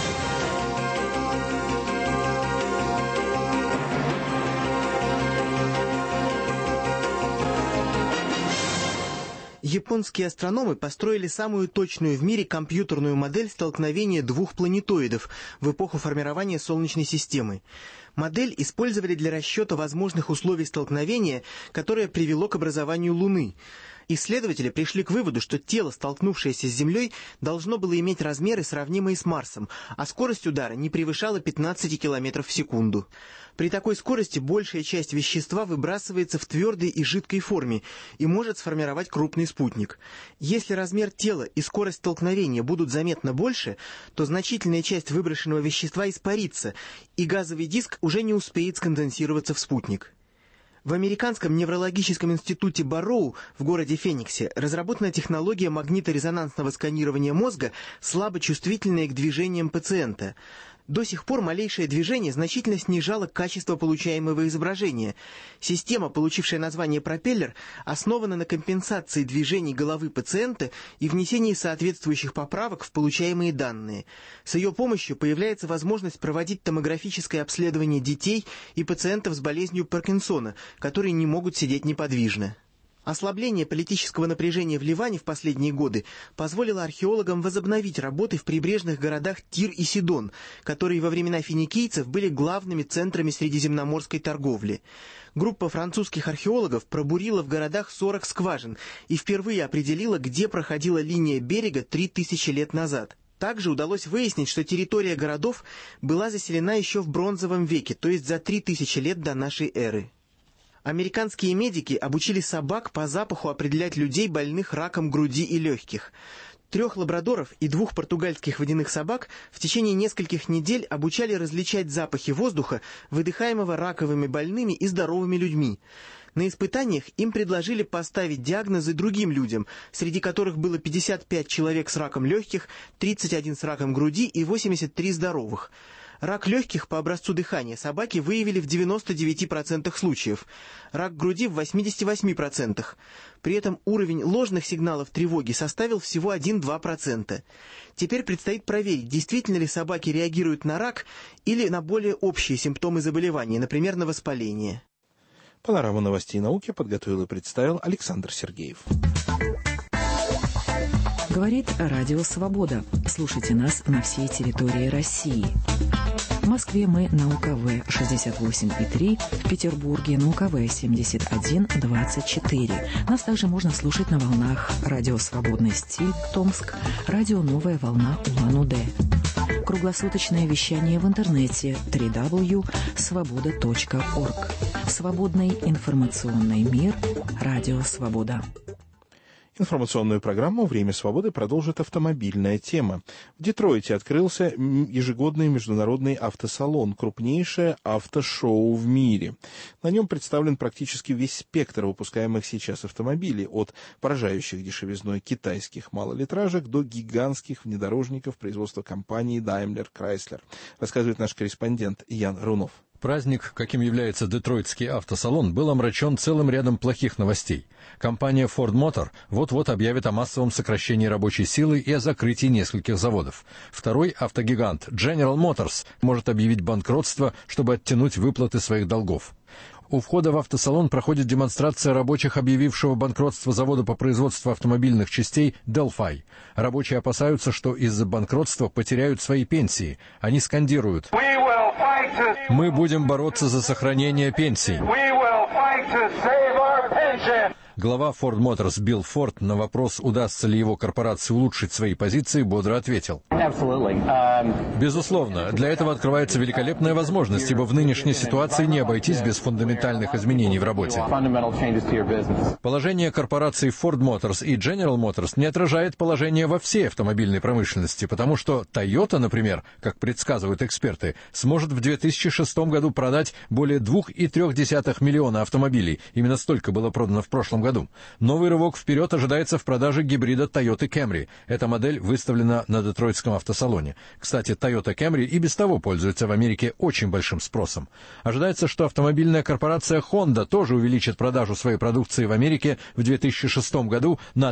Японские астрономы построили самую точную в мире компьютерную модель столкновения двух планетоидов в эпоху формирования Солнечной системы. Модель использовали для расчета возможных условий столкновения, которое привело к образованию Луны. Исследователи пришли к выводу, что тело, столкнувшееся с Землей, должно было иметь размеры, сравнимые с Марсом, а скорость удара не превышала 15 км в секунду. При такой скорости большая часть вещества выбрасывается в твердой и жидкой форме и может сформировать крупный спутник. Если размер тела и скорость столкновения будут заметно больше, то значительная часть выброшенного вещества испарится, и газовый диск уже не успеет сконденсироваться в спутник. В Американском неврологическом институте Барроу в городе Фениксе разработана технология магниторезонансного сканирования мозга, слабо чувствительная к движениям пациента. До сих пор малейшее движение значительно снижало качество получаемого изображения. Система, получившая название «Пропеллер», основана на компенсации движений головы пациента и внесении соответствующих поправок в получаемые данные. С ее помощью появляется возможность проводить томографическое обследование детей и пациентов с болезнью Паркинсона, которые не могут сидеть неподвижно. Ослабление политического напряжения в Ливане в последние годы позволило археологам возобновить работы в прибрежных городах Тир и Сидон, которые во времена финикийцев были главными центрами средиземноморской торговли. Группа французских археологов пробурила в городах 40 скважин и впервые определила, где проходила линия берега 3000 лет назад. Также удалось выяснить, что территория городов была заселена еще в бронзовом веке, то есть за 3000 лет до нашей эры. Американские медики обучили собак по запаху определять людей, больных раком груди и легких. 3 лабрадоров и 2 португальских водяных собак в течение нескольких недель обучали различать запахи воздуха, выдыхаемого раковыми больными и здоровыми людьми. На испытаниях им предложили поставить диагнозы другим людям, среди которых было 55 человек с раком легких, 31 с раком груди и 83 здоровых. Рак легких по образцу дыхания собаки выявили в 99% случаев, рак груди в 88%. При этом уровень ложных сигналов тревоги составил всего 1-2%. Теперь предстоит проверить, действительно ли собаки реагируют на рак или на более общие симптомы заболевания, например, на воспаление. Панораму новостей науки подготовил и представил Александр Сергеев. Говорит Радио «Свобода». Слушайте нас на всей территории России. В Москве мы на УКВ 68,3, в Петербурге на УКВ 71,24. Нас также можно слушать на волнах Радио «Свободный стиль» Томск, Радио «Новая волна» Улан-Удэ. Круглосуточное вещание в интернете www.svoboda.org. Свободный информационный мир. Радио «Свобода». Информационную программу «Время свободы» продолжит автомобильная тема. В Детройте открылся ежегодный международный автосалон, крупнейшее автошоу в мире. На нем представлен практически весь спектр выпускаемых сейчас автомобилей, от поражающих дешевизной китайских малолитражек до гигантских внедорожников производства компании Daimler Chrysler, рассказывает наш корреспондент Ян Рунов. Праздник, каким является Детройтский автосалон, был омрачен целым рядом плохих новостей. Компания Ford Motor вот-вот объявит о массовом сокращении рабочей силы и о закрытии нескольких заводов. Второй автогигант General Motors может объявить банкротство, чтобы оттянуть выплаты своих долгов. У входа в автосалон проходит демонстрация рабочих, объявившего банкротство завода по производству автомобильных частей Delphi. Рабочие опасаются, что из-за банкротства потеряют свои пенсии. Они скандируют: «Мы будем бороться за сохранение пенсий». Глава Ford Motors Билл Форд на вопрос, удастся ли его корпорации улучшить свои позиции, бодро ответил: «Безусловно, для этого открывается великолепная возможность, ибо в нынешней ситуации не обойтись без фундаментальных изменений в работе». Положение корпораций Ford Motors и General Motors не отражает положение во всей автомобильной промышленности, потому что Toyota, например, как предсказывают эксперты, сможет в 2006 году продать более 2,3 миллиона автомобилей. Именно столько было продано в прошлом году. Новый рывок вперед ожидается в продаже гибрида Toyota Camry. Эта модель выставлена на Детройтском автосалоне. Кстати, Toyota Camry и без того пользуется в Америке очень большим спросом. Ожидается, что автомобильная корпорация Honda тоже увеличит продажу своей продукции в Америке в 2006 году на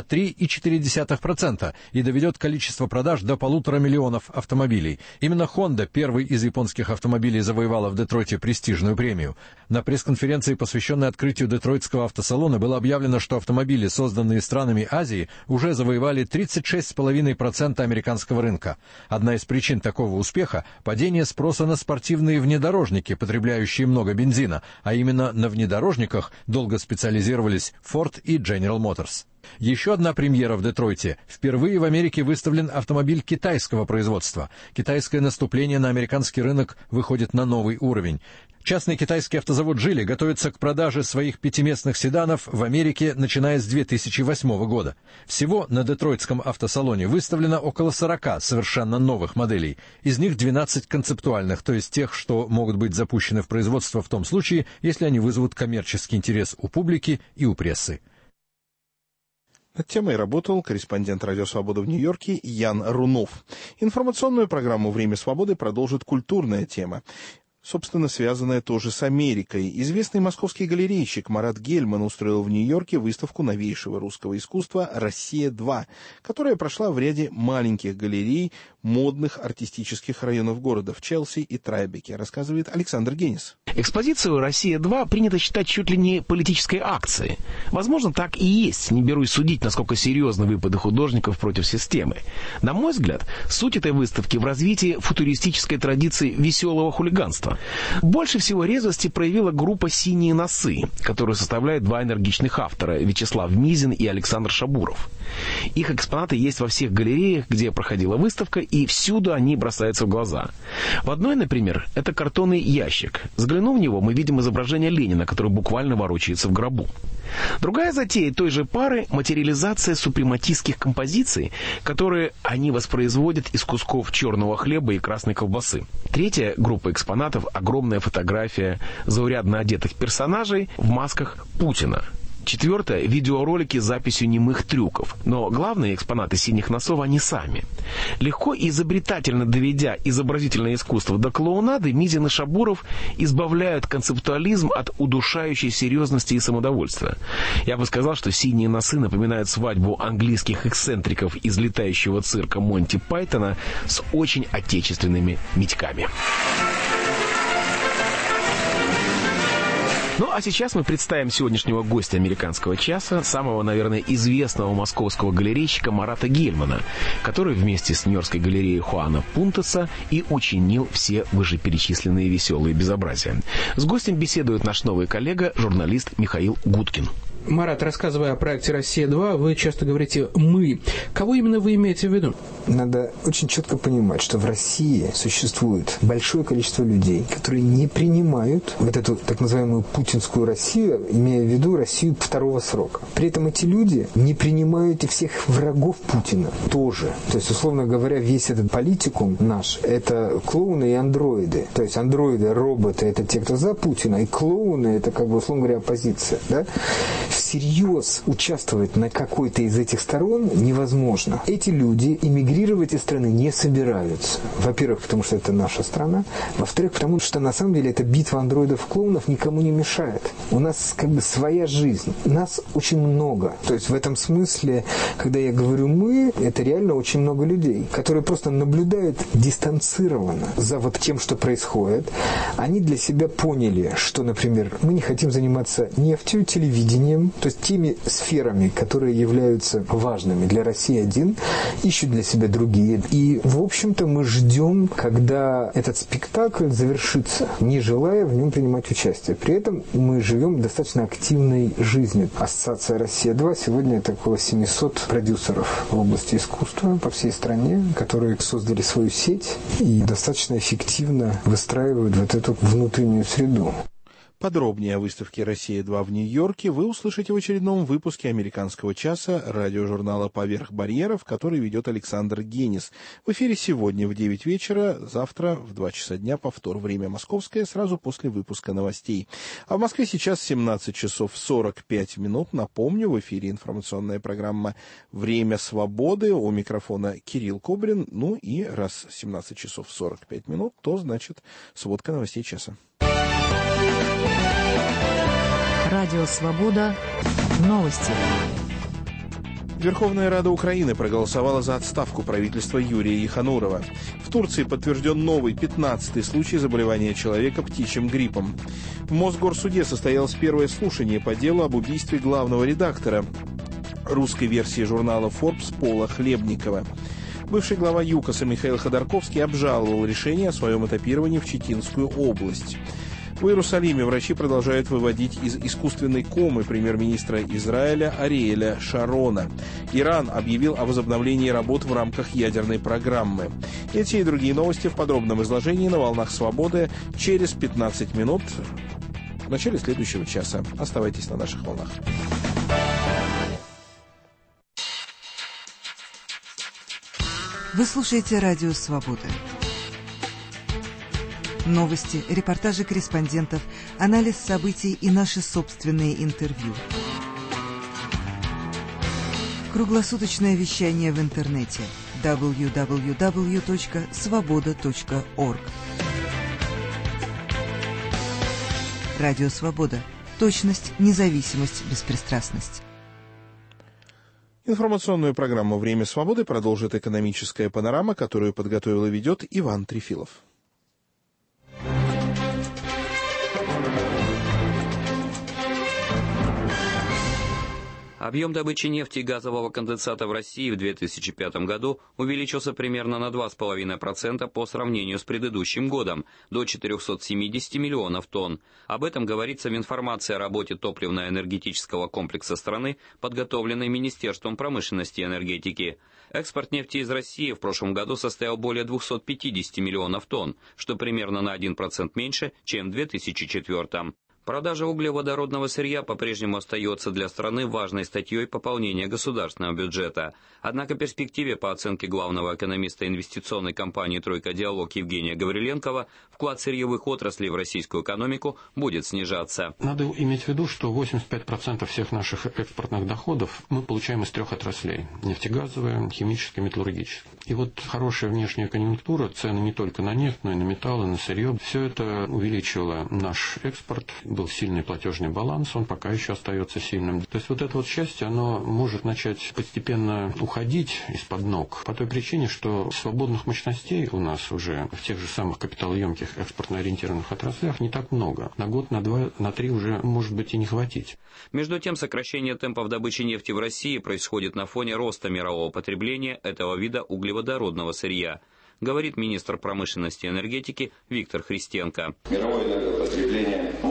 3,4% и доведет количество продаж до 1,5 миллиона автомобилей. Именно Honda, первый из японских автомобилей, завоевала в Детройте престижную премию. На пресс-конференции, посвященной открытию Детройтского автосалона, было объявлено, что автомобили, созданные странами Азии, уже завоевали 36,5% американского рынка. Одна из причин такого успеха – падение спроса на спортивные внедорожники, потребляющие много бензина, а именно на внедорожниках долго специализировались Ford и General Motors. Еще одна премьера в Детройте. Впервые в Америке выставлен автомобиль китайского производства. Китайское наступление на американский рынок выходит на новый уровень. Частный китайский автозавод «Джили» готовится к продаже своих пятиместных седанов в Америке, начиная с 2008 года. Всего на Детройтском автосалоне выставлено около 40 совершенно новых моделей. Из них 12 концептуальных, то есть тех, что могут быть запущены в производство в том случае, если они вызовут коммерческий интерес у публики и у прессы. Над темой работал корреспондент «Радио Свобода» в Нью-Йорке Ян Рунов. Информационную программу «Время свободы» продолжит культурная тема, собственно, связанная тоже с Америкой. Известный московский галерейщик Марат Гельман устроил в Нью-Йорке выставку новейшего русского искусства «Россия-2», которая прошла в ряде маленьких галерей модных артистических районов города в Челси и Трайбеке, рассказывает Александр Генис. Экспозицию «Россия-2» принято считать чуть ли не политической акцией. Возможно, так и есть, не берусь судить, насколько серьезны выпады художников против системы. На мой взгляд, суть этой выставки в развитии футуристической традиции веселого хулиганства. Больше всего резвости проявила группа «Синие носы», которую составляют два энергичных автора – Вячеслав Мизин и Александр Шабуров. Их экспонаты есть во всех галереях, где проходила выставка, и всюду они бросаются в глаза. В одной, например, это картонный ящик. Взглянув в него, мы видим изображение Ленина, который буквально ворочается в гробу. Другая затея той же пары – материализация супрематистских композиций, которые они воспроизводят из кусков черного хлеба и красной колбасы. Третья группа экспонатов – огромная фотография заурядно одетых персонажей в масках Путина. Четвертое – видеоролики с записью немых трюков. Но главные экспонаты «Синих носов» они сами. Легко и изобретательно доведя изобразительное искусство до клоунады, Мизин и Шабуров избавляют концептуализм от удушающей серьезности и самодовольства. Я бы сказал, что «Синие носы» напоминают свадьбу английских эксцентриков из летающего цирка Монти Пайтона с очень отечественными медьками. Ну, а сейчас мы представим сегодняшнего гостя «Американского часа», самого, наверное, известного московского галерейщика Марата Гельмана, который вместе с Нью-Йоркской галереей Хуана Пунтеса и учинил все вышеперечисленные веселые безобразия. С гостем беседует наш новый коллега, журналист Михаил Гудкин. Марат, рассказывая о проекте «Россия-2», вы часто говорите «мы». Кого именно вы имеете в виду? Надо очень четко понимать, что в России существует большое количество людей, которые не принимают вот эту так называемую путинскую Россию, имея в виду Россию второго срока. При этом эти люди не принимают и всех врагов Путина тоже. То есть, условно говоря, весь этот политикум наш – это клоуны и андроиды. То есть андроиды, роботы – это те, кто за Путина, и клоуны – это, как бы, условно говоря, оппозиция. Да? Всерьез участвовать на какой-то из этих сторон невозможно. Эти люди эмигрировать из страны не собираются. Во-первых, потому что это наша страна. Во-вторых, потому что на самом деле эта битва андроидов-клоунов никому не мешает. У нас как бы своя жизнь. Нас очень много. То есть в этом смысле, когда я говорю «мы», это реально очень много людей, которые просто наблюдают дистанцированно за вот тем, что происходит. Они для себя поняли, что, например, мы не хотим заниматься нефтью, телевидением, то есть теми сферами, которые являются важными для России-1, ищут для себя другие. И, в общем-то, мы ждем, когда этот спектакль завершится, не желая в нем принимать участие. При этом мы живем достаточно активной жизнью. Ассоциация «Россия-2» сегодня это около 700 продюсеров в области искусства по всей стране, которые создали свою сеть и достаточно эффективно выстраивают вот эту внутреннюю среду. Подробнее о выставке «Россия-2» в Нью-Йорке вы услышите в очередном выпуске «Американского часа» радиожурнала «Поверх барьеров», который ведет Александр Генис. В эфире сегодня в 9 вечера, завтра в 2 часа дня, повтор время московское, сразу после выпуска новостей. А в Москве сейчас 17 часов 45 минут. Напомню, в эфире информационная программа «Время свободы». У микрофона Кирилл Кобрин. Ну и раз 17 часов 45 минут, то значит сводка новостей часа. Радио «Свобода». Новости. Верховная Рада Украины проголосовала за отставку правительства Юрия Еханурова. В Турции подтвержден новый 15-й случай заболевания человека птичьим гриппом. В Мосгорсуде состоялось первое слушание по делу об убийстве главного редактора русской версии журнала Forbes Пола Хлебникова. Бывший глава ЮКОСа Михаил Ходорковский обжаловал решение о своем этапировании в Читинскую область. В Иерусалиме врачи продолжают выводить из искусственной комы премьер-министра Израиля Ариэля Шарона. Иран объявил о возобновлении работ в рамках ядерной программы. Эти и другие новости в подробном изложении на «Волнах Свободы» через 15 минут в начале следующего часа. Оставайтесь на наших волнах. Вы слушаете «Радио Свобода». Новости, репортажи корреспондентов, анализ событий и наши собственные интервью. Круглосуточное вещание в интернете www.svoboda.org. Радио Свобода. Точность, независимость, беспристрастность. Информационную программу «Время свободы» продолжит экономическая панорама, которую подготовил и ведет Иван Трефилов. Объем добычи нефти и газового конденсата в России в 2005 году увеличился примерно на 2,5% по сравнению с предыдущим годом, до 470 миллионов тонн. Об этом говорится в информации о работе топливно-энергетического комплекса страны, подготовленной Министерством промышленности и энергетики. Экспорт нефти из России в прошлом году составил более 250 миллионов тонн, что примерно на 1% меньше, чем в 2004. Продажа углеводородного сырья по-прежнему остается для страны важной статьей пополнения государственного бюджета. Однако в перспективе, по оценке главного экономиста инвестиционной компании «Тройка Диалог» Евгения Гавриленкова, вклад сырьевых отраслей в российскую экономику будет снижаться. Надо иметь в виду, что 85% всех наших экспортных доходов мы получаем из 3 отраслей – нефтегазовая, химическая, металлургическая. И вот хорошая внешняя конъюнктура, цены не только на нефть, но и на металлы, на сырье, все это увеличило наш экспорт. Был сильный платежный баланс, он пока еще остается сильным. То есть вот это вот счастье, оно может начать постепенно уходить из-под ног по той причине, что свободных мощностей у нас уже в тех же самых капиталоемких экспортно-ориентированных отраслях не так много. На год, на 2, на 3 уже может быть и не хватить. Между тем, сокращение темпов добычи нефти в России происходит на фоне роста мирового потребления этого вида углеводородного сырья, говорит министр промышленности и энергетики Виктор Христенко. Мировое энергопотребление может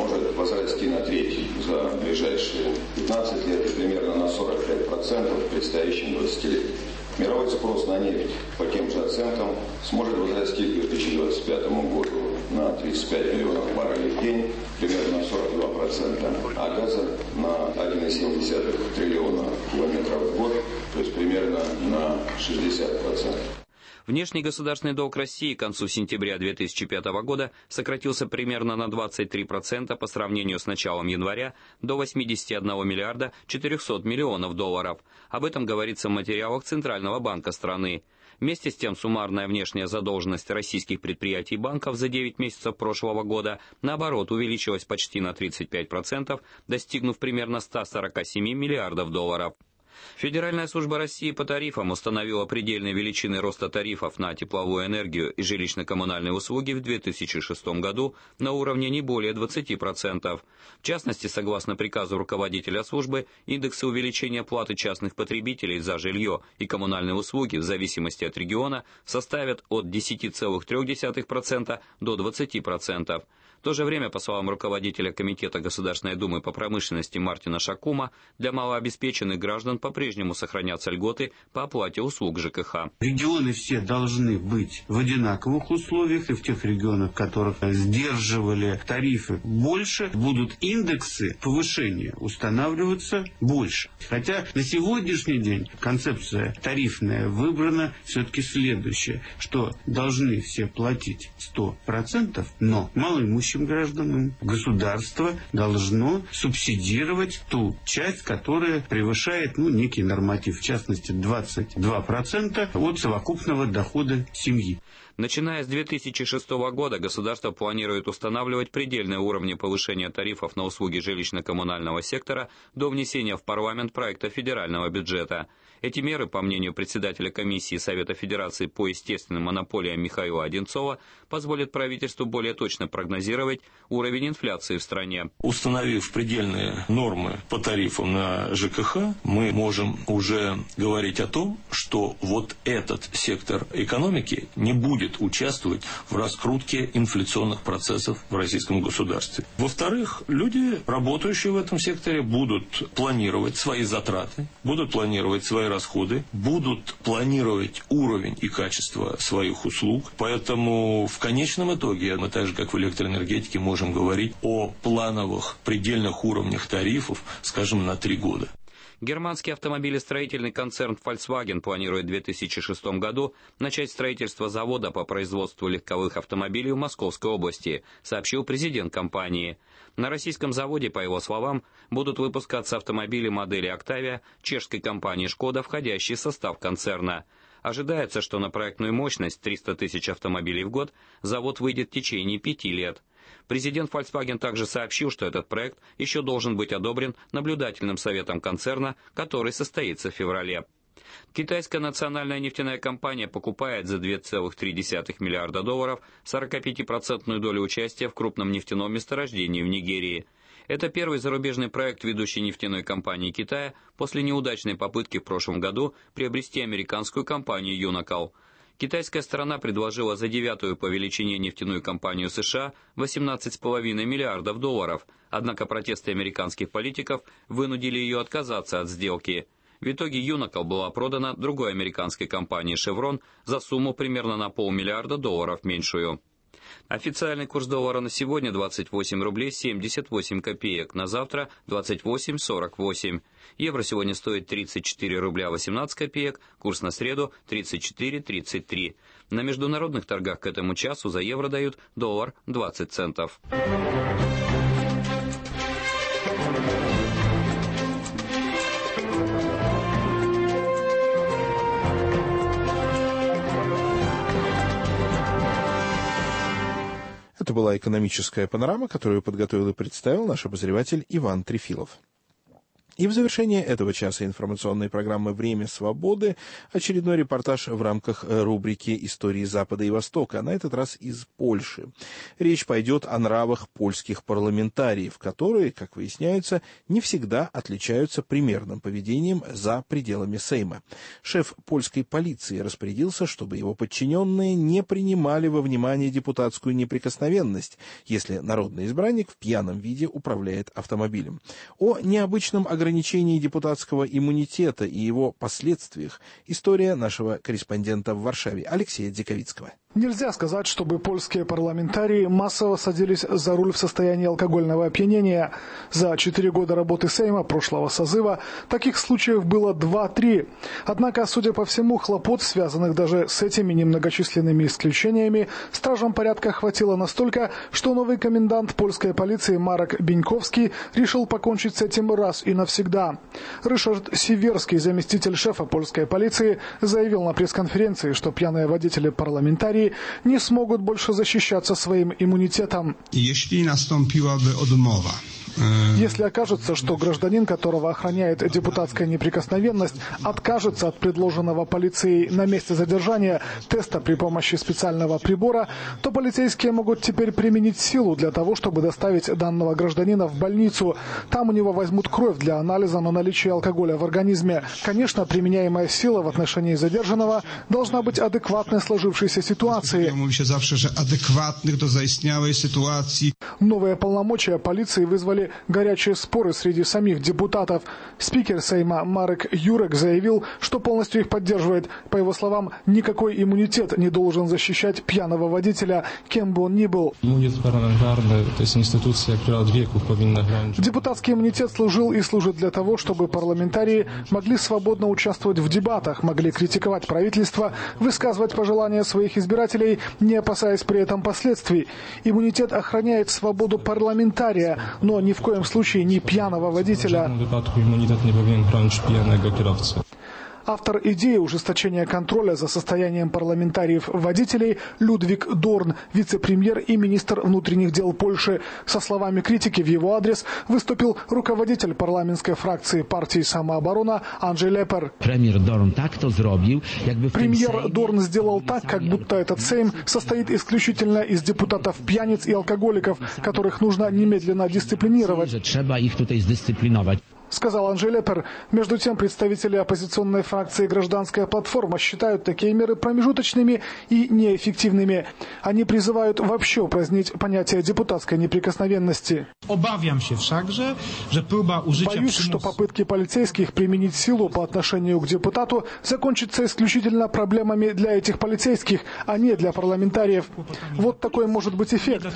возрасти на треть за ближайшие 15 лет и примерно на 45% в предстоящем 20-летии. Мировой спрос на нефть по тем же оценкам сможет возрасти к 2025 году на 35 миллионов баррелей в день, примерно на 42%, а газа на 1,7 триллиона километров в год, то есть примерно на 60%. Внешний государственный долг России к концу сентября 2005 года сократился примерно на 23% по сравнению с началом января до 81 миллиарда 400 миллионов долларов. Об этом говорится в материалах Центрального банка страны. Вместе с тем суммарная внешняя задолженность российских предприятий и банков за 9 месяцев прошлого года, наоборот, увеличилась почти на 35%, достигнув примерно 147 миллиардов долларов. Федеральная служба России по тарифам установила предельные величины роста тарифов на тепловую энергию и жилищно-коммунальные услуги в 2006 году на уровне не более 20%. В частности, согласно приказу руководителя службы, индексы увеличения платы частных потребителей за жилье и коммунальные услуги в зависимости от региона составят от 10,3% до 20%. В то же время, по словам руководителя Комитета Государственной Думы по промышленности Мартина Шакума, для малообеспеченных граждан по-прежнему сохранятся льготы по оплате услуг ЖКХ. Регионы все должны быть в одинаковых условиях, и в тех регионах, в которых сдерживали тарифы больше, будут индексы повышения устанавливаться больше. Хотя на сегодняшний день концепция тарифная выбрана все-таки следующая, что должны все платить 100%, но малоимущим гражданам государство должно субсидировать ту часть, которая превышает некий норматив, в частности 22% от совокупного дохода семьи. Начиная с 2006 года государство планирует устанавливать предельные уровни повышения тарифов на услуги жилищно-коммунального сектора до внесения в парламент проекта федерального бюджета. Эти меры, по мнению председателя комиссии Совета Федерации по естественным монополиям Михаила Одинцова, позволят правительству более точно прогнозировать уровень инфляции в стране. Установив предельные нормы по тарифам на ЖКХ, мы можем уже говорить о том, что вот этот сектор экономики не будет участвовать в раскрутке инфляционных процессов в российском государстве. Во-вторых, люди, работающие в этом секторе, будут планировать свои затраты, будут планировать свои расходы, будут планировать уровень и качество своих услуг. Поэтому в конечном итоге мы так же, как в электроэнергетике, можем говорить о плановых предельных уровнях тарифов, скажем, на 3 года. Германский автомобилестроительный концерн Volkswagen планирует в 2006 году начать строительство завода по производству легковых автомобилей в Московской области, сообщил президент компании. На российском заводе, по его словам, будут выпускаться автомобили модели Octavia чешской компании «Шкода», входящие в состав концерна. Ожидается, что на проектную мощность 300 тысяч автомобилей в год завод выйдет в течение 5 лет. Президент Volkswagen также сообщил, что этот проект еще должен быть одобрен наблюдательным советом концерна, который состоится в феврале. Китайская национальная нефтяная компания покупает за $2,3 миллиарда 45% долю участия в крупном нефтяном месторождении в Нигерии. Это первый зарубежный проект ведущей нефтяной компании Китая после неудачной попытки в прошлом году приобрести американскую компанию Unocal. Китайская сторона предложила за 9-ю по величине нефтяную компанию США $18,5 миллиардов, однако протесты американских политиков вынудили ее отказаться от сделки. В итоге Unocal была продана другой американской компании Chevron за сумму примерно на $500 миллиона меньшую. Официальный курс доллара на сегодня 28 рублей 78 копеек, на завтра 28,48. Евро сегодня стоит 34 рубля 18 копеек, курс на среду 34,33. На международных торгах к этому часу за евро дают доллар 20 центов. Это была экономическая панорама, которую подготовил и представил наш обозреватель Иван Трефилов. И в завершение этого часа информационной программы «Время свободы» очередной репортаж в рамках рубрики «Истории Запада и Востока», а на этот раз из Польши. Речь пойдет о нравах польских парламентариев, которые, как выясняется, не всегда отличаются примерным поведением за пределами Сейма. Шеф польской полиции распорядился, чтобы его подчиненные не принимали во внимание депутатскую неприкосновенность, если народный избранник в пьяном виде управляет автомобилем. О необычном ограничении депутатского иммунитета и его последствиях история нашего корреспондента в Варшаве Алексея Диковицкого. Нельзя сказать, чтобы польские парламентарии массово садились за руль в состоянии алкогольного опьянения. За 4 года работы Сейма прошлого созыва таких случаев было 2-3. Однако, судя по всему, хлопот, связанных даже с этими немногочисленными исключениями, стражам порядка хватило настолько, что новый комендант польской полиции Марek Беньковский решил покончить с этим раз и навсегда. Ryszard Siwerski, заместитель шефа польской полиции, заявил на пресс-конференции, что пьяные водители-парламентарии не смогут больше защищаться своим иммунитетом. Если окажется, что гражданин, которого охраняет депутатская неприкосновенность, откажется от предложенного полицией на месте задержания теста при помощи специального прибора, то полицейские могут теперь применить силу для того, чтобы доставить данного гражданина в больницу. Там у него возьмут кровь для анализа на наличие алкоголя в организме. Конечно, применяемая сила в отношении задержанного должна быть адекватной сложившейся ситуации. Новые полномочия полиции вызвали горячие споры среди самих депутатов. Спикер Сейма Марek Jurek заявил, что полностью их поддерживает. По его словам, никакой иммунитет не должен защищать пьяного водителя, кем бы он ни был. Депутатский иммунитет служил и служит для того, чтобы парламентарии могли свободно участвовать в дебатах, могли критиковать правительство, высказывать пожелания своих избирателей, не опасаясь при этом последствий. Иммунитет охраняет свободу парламентария, но ни в коем случае не пьяного водителя. Автор идеи ужесточения контроля за состоянием парламентариев-водителей Людвиг Дорн, вице-премьер и министр внутренних дел Польши. Со словами критики в его адрес выступил руководитель парламентской фракции партии «Самооборона» Анджей Лепер. Премьер Дорн сделал так, как будто этот Сейм состоит исключительно из депутатов-пьяниц и алкоголиков, которых нужно немедленно дисциплинировать. Сказал Анджей Лепер. Между тем, представители оппозиционной фракции «Гражданская платформа» считают такие меры промежуточными и неэффективными. Они призывают вообще упразднить понятие депутатской неприкосновенности. Боюсь, что попытки полицейских применить силу по отношению к депутату закончатся исключительно проблемами для этих полицейских, а не для парламентариев. Вот такой может быть эффект.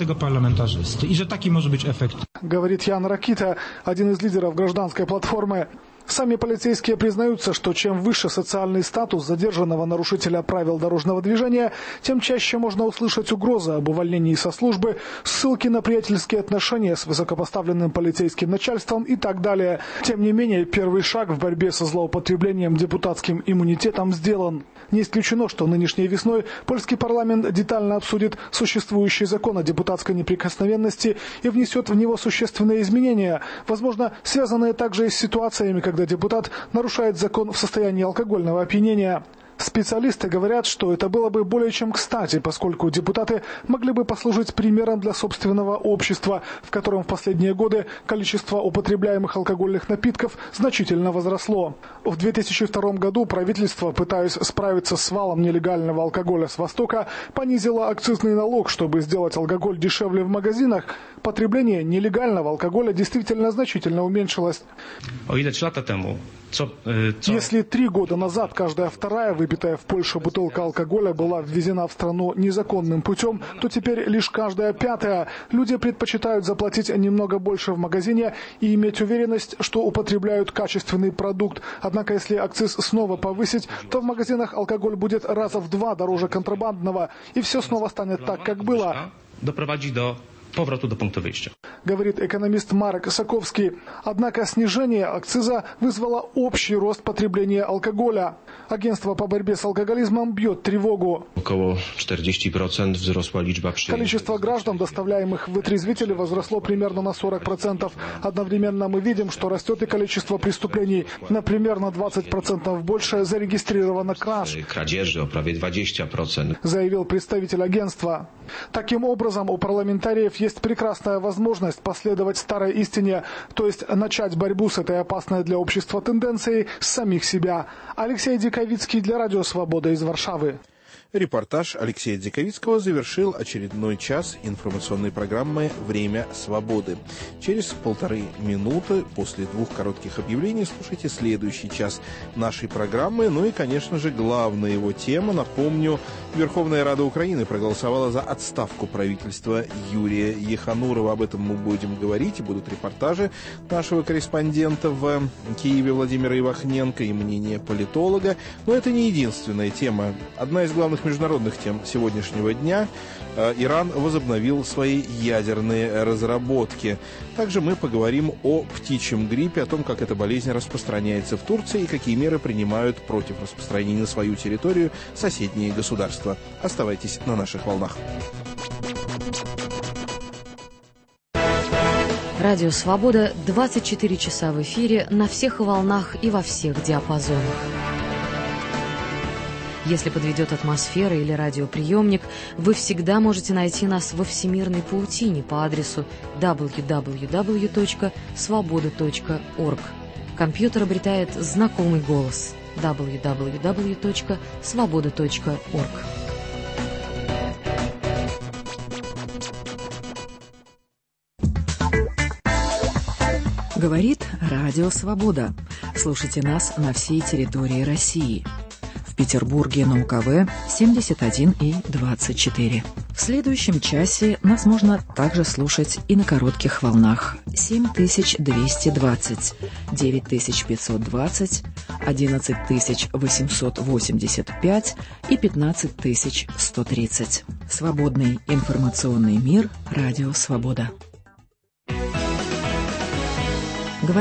Говорит Ян Ракита, один из лидеров «Гражданской платформы». Сами полицейские признаются, что чем выше социальный статус задержанного нарушителя правил дорожного движения, тем чаще можно услышать угрозы об увольнении со службы, ссылки на приятельские отношения с высокопоставленным полицейским начальством и так далее. Тем не менее, первый шаг в борьбе со злоупотреблением депутатским иммунитетом сделан. Не исключено, что нынешней весной польский парламент детально обсудит существующий закон о депутатской неприкосновенности и внесет в него существенные изменения, возможно, связанные также и с ситуациями, когда депутат нарушает закон в состоянии алкогольного опьянения. Специалисты говорят, что это было бы более чем кстати, поскольку депутаты могли бы послужить примером для собственного общества, в котором в последние годы количество употребляемых алкогольных напитков значительно возросло. В 2002 году правительство, пытаясь справиться с валом нелегального алкоголя с Востока, понизило акцизный налог, чтобы сделать алкоголь дешевле в магазинах. Потребление нелегального алкоголя действительно значительно уменьшилось. Если 3 года назад каждая вторая выпитая в Польше бутылка алкоголя была ввезена в страну незаконным путем, то теперь лишь каждая 5-я. Люди предпочитают заплатить немного больше в магазине и иметь уверенность, что употребляют качественный продукт. Однако, если акциз снова повысить, то в магазинах алкоголь будет раза в 2 дороже контрабандного, и все снова станет так, как было. powrotu do punktu wyjścia. Говорит экономист Марек Саковский. Однако снижение акциза вызвало общий рост потребления алкоголя. Агентство по борьбе с алкоголизмом бьет тревогу. Około 40% wzrosła liczba przyjęć. Количество граждан, доставляемых в вытрезвители, возросло примерно на 40%. Одновременно мы видим, что растет и количество преступлений. Например, на 20% больше зарегистрировано краж. Kradzieży o prawie 20%. Заявил представитель агентства. Таким образом, у парламентариев есть прекрасная возможность последовать старой истине, то есть начать борьбу с этой опасной для общества тенденцией с самих себя. Алексей Диковицкий для Радио Свобода из Варшавы. Репортаж Алексея Диковицкого завершил очередной час информационной программы «Время свободы». Через 1,5 минуты после 2 коротких объявлений слушайте следующий час нашей программы. Ну и, конечно же, главная его тема. Напомню, Верховная Рада Украины проголосовала за отставку правительства Юрия Еханурова. Об этом мы будем говорить, и будут репортажи нашего корреспондента в Киеве Владимира Ивахненко и мнение политолога. Но это не единственная тема. Одна из главных международных тем сегодняшнего дня. Иран возобновил свои ядерные разработки. Также мы поговорим о птичьем гриппе, о том, как эта болезнь распространяется в Турции и какие меры принимают против распространения на свою территорию соседние государства. Оставайтесь на наших волнах. Радио «Свобода» 24 часа в эфире на всех волнах и во всех диапазонах. Если подведет атмосфера или радиоприемник, вы всегда можете найти нас во всемирной паутине по адресу www.svoboda.org. Компьютер обретает знакомый голос www.svoboda.org. Говорит Радио Свобода. Слушайте нас на всей территории России. В Петербурге на УКВ 71 и 24. В следующем часе нас можно также слушать и на коротких волнах 7220, 9520, 11885 и 15130. Свободный информационный мир. Радио Свобода.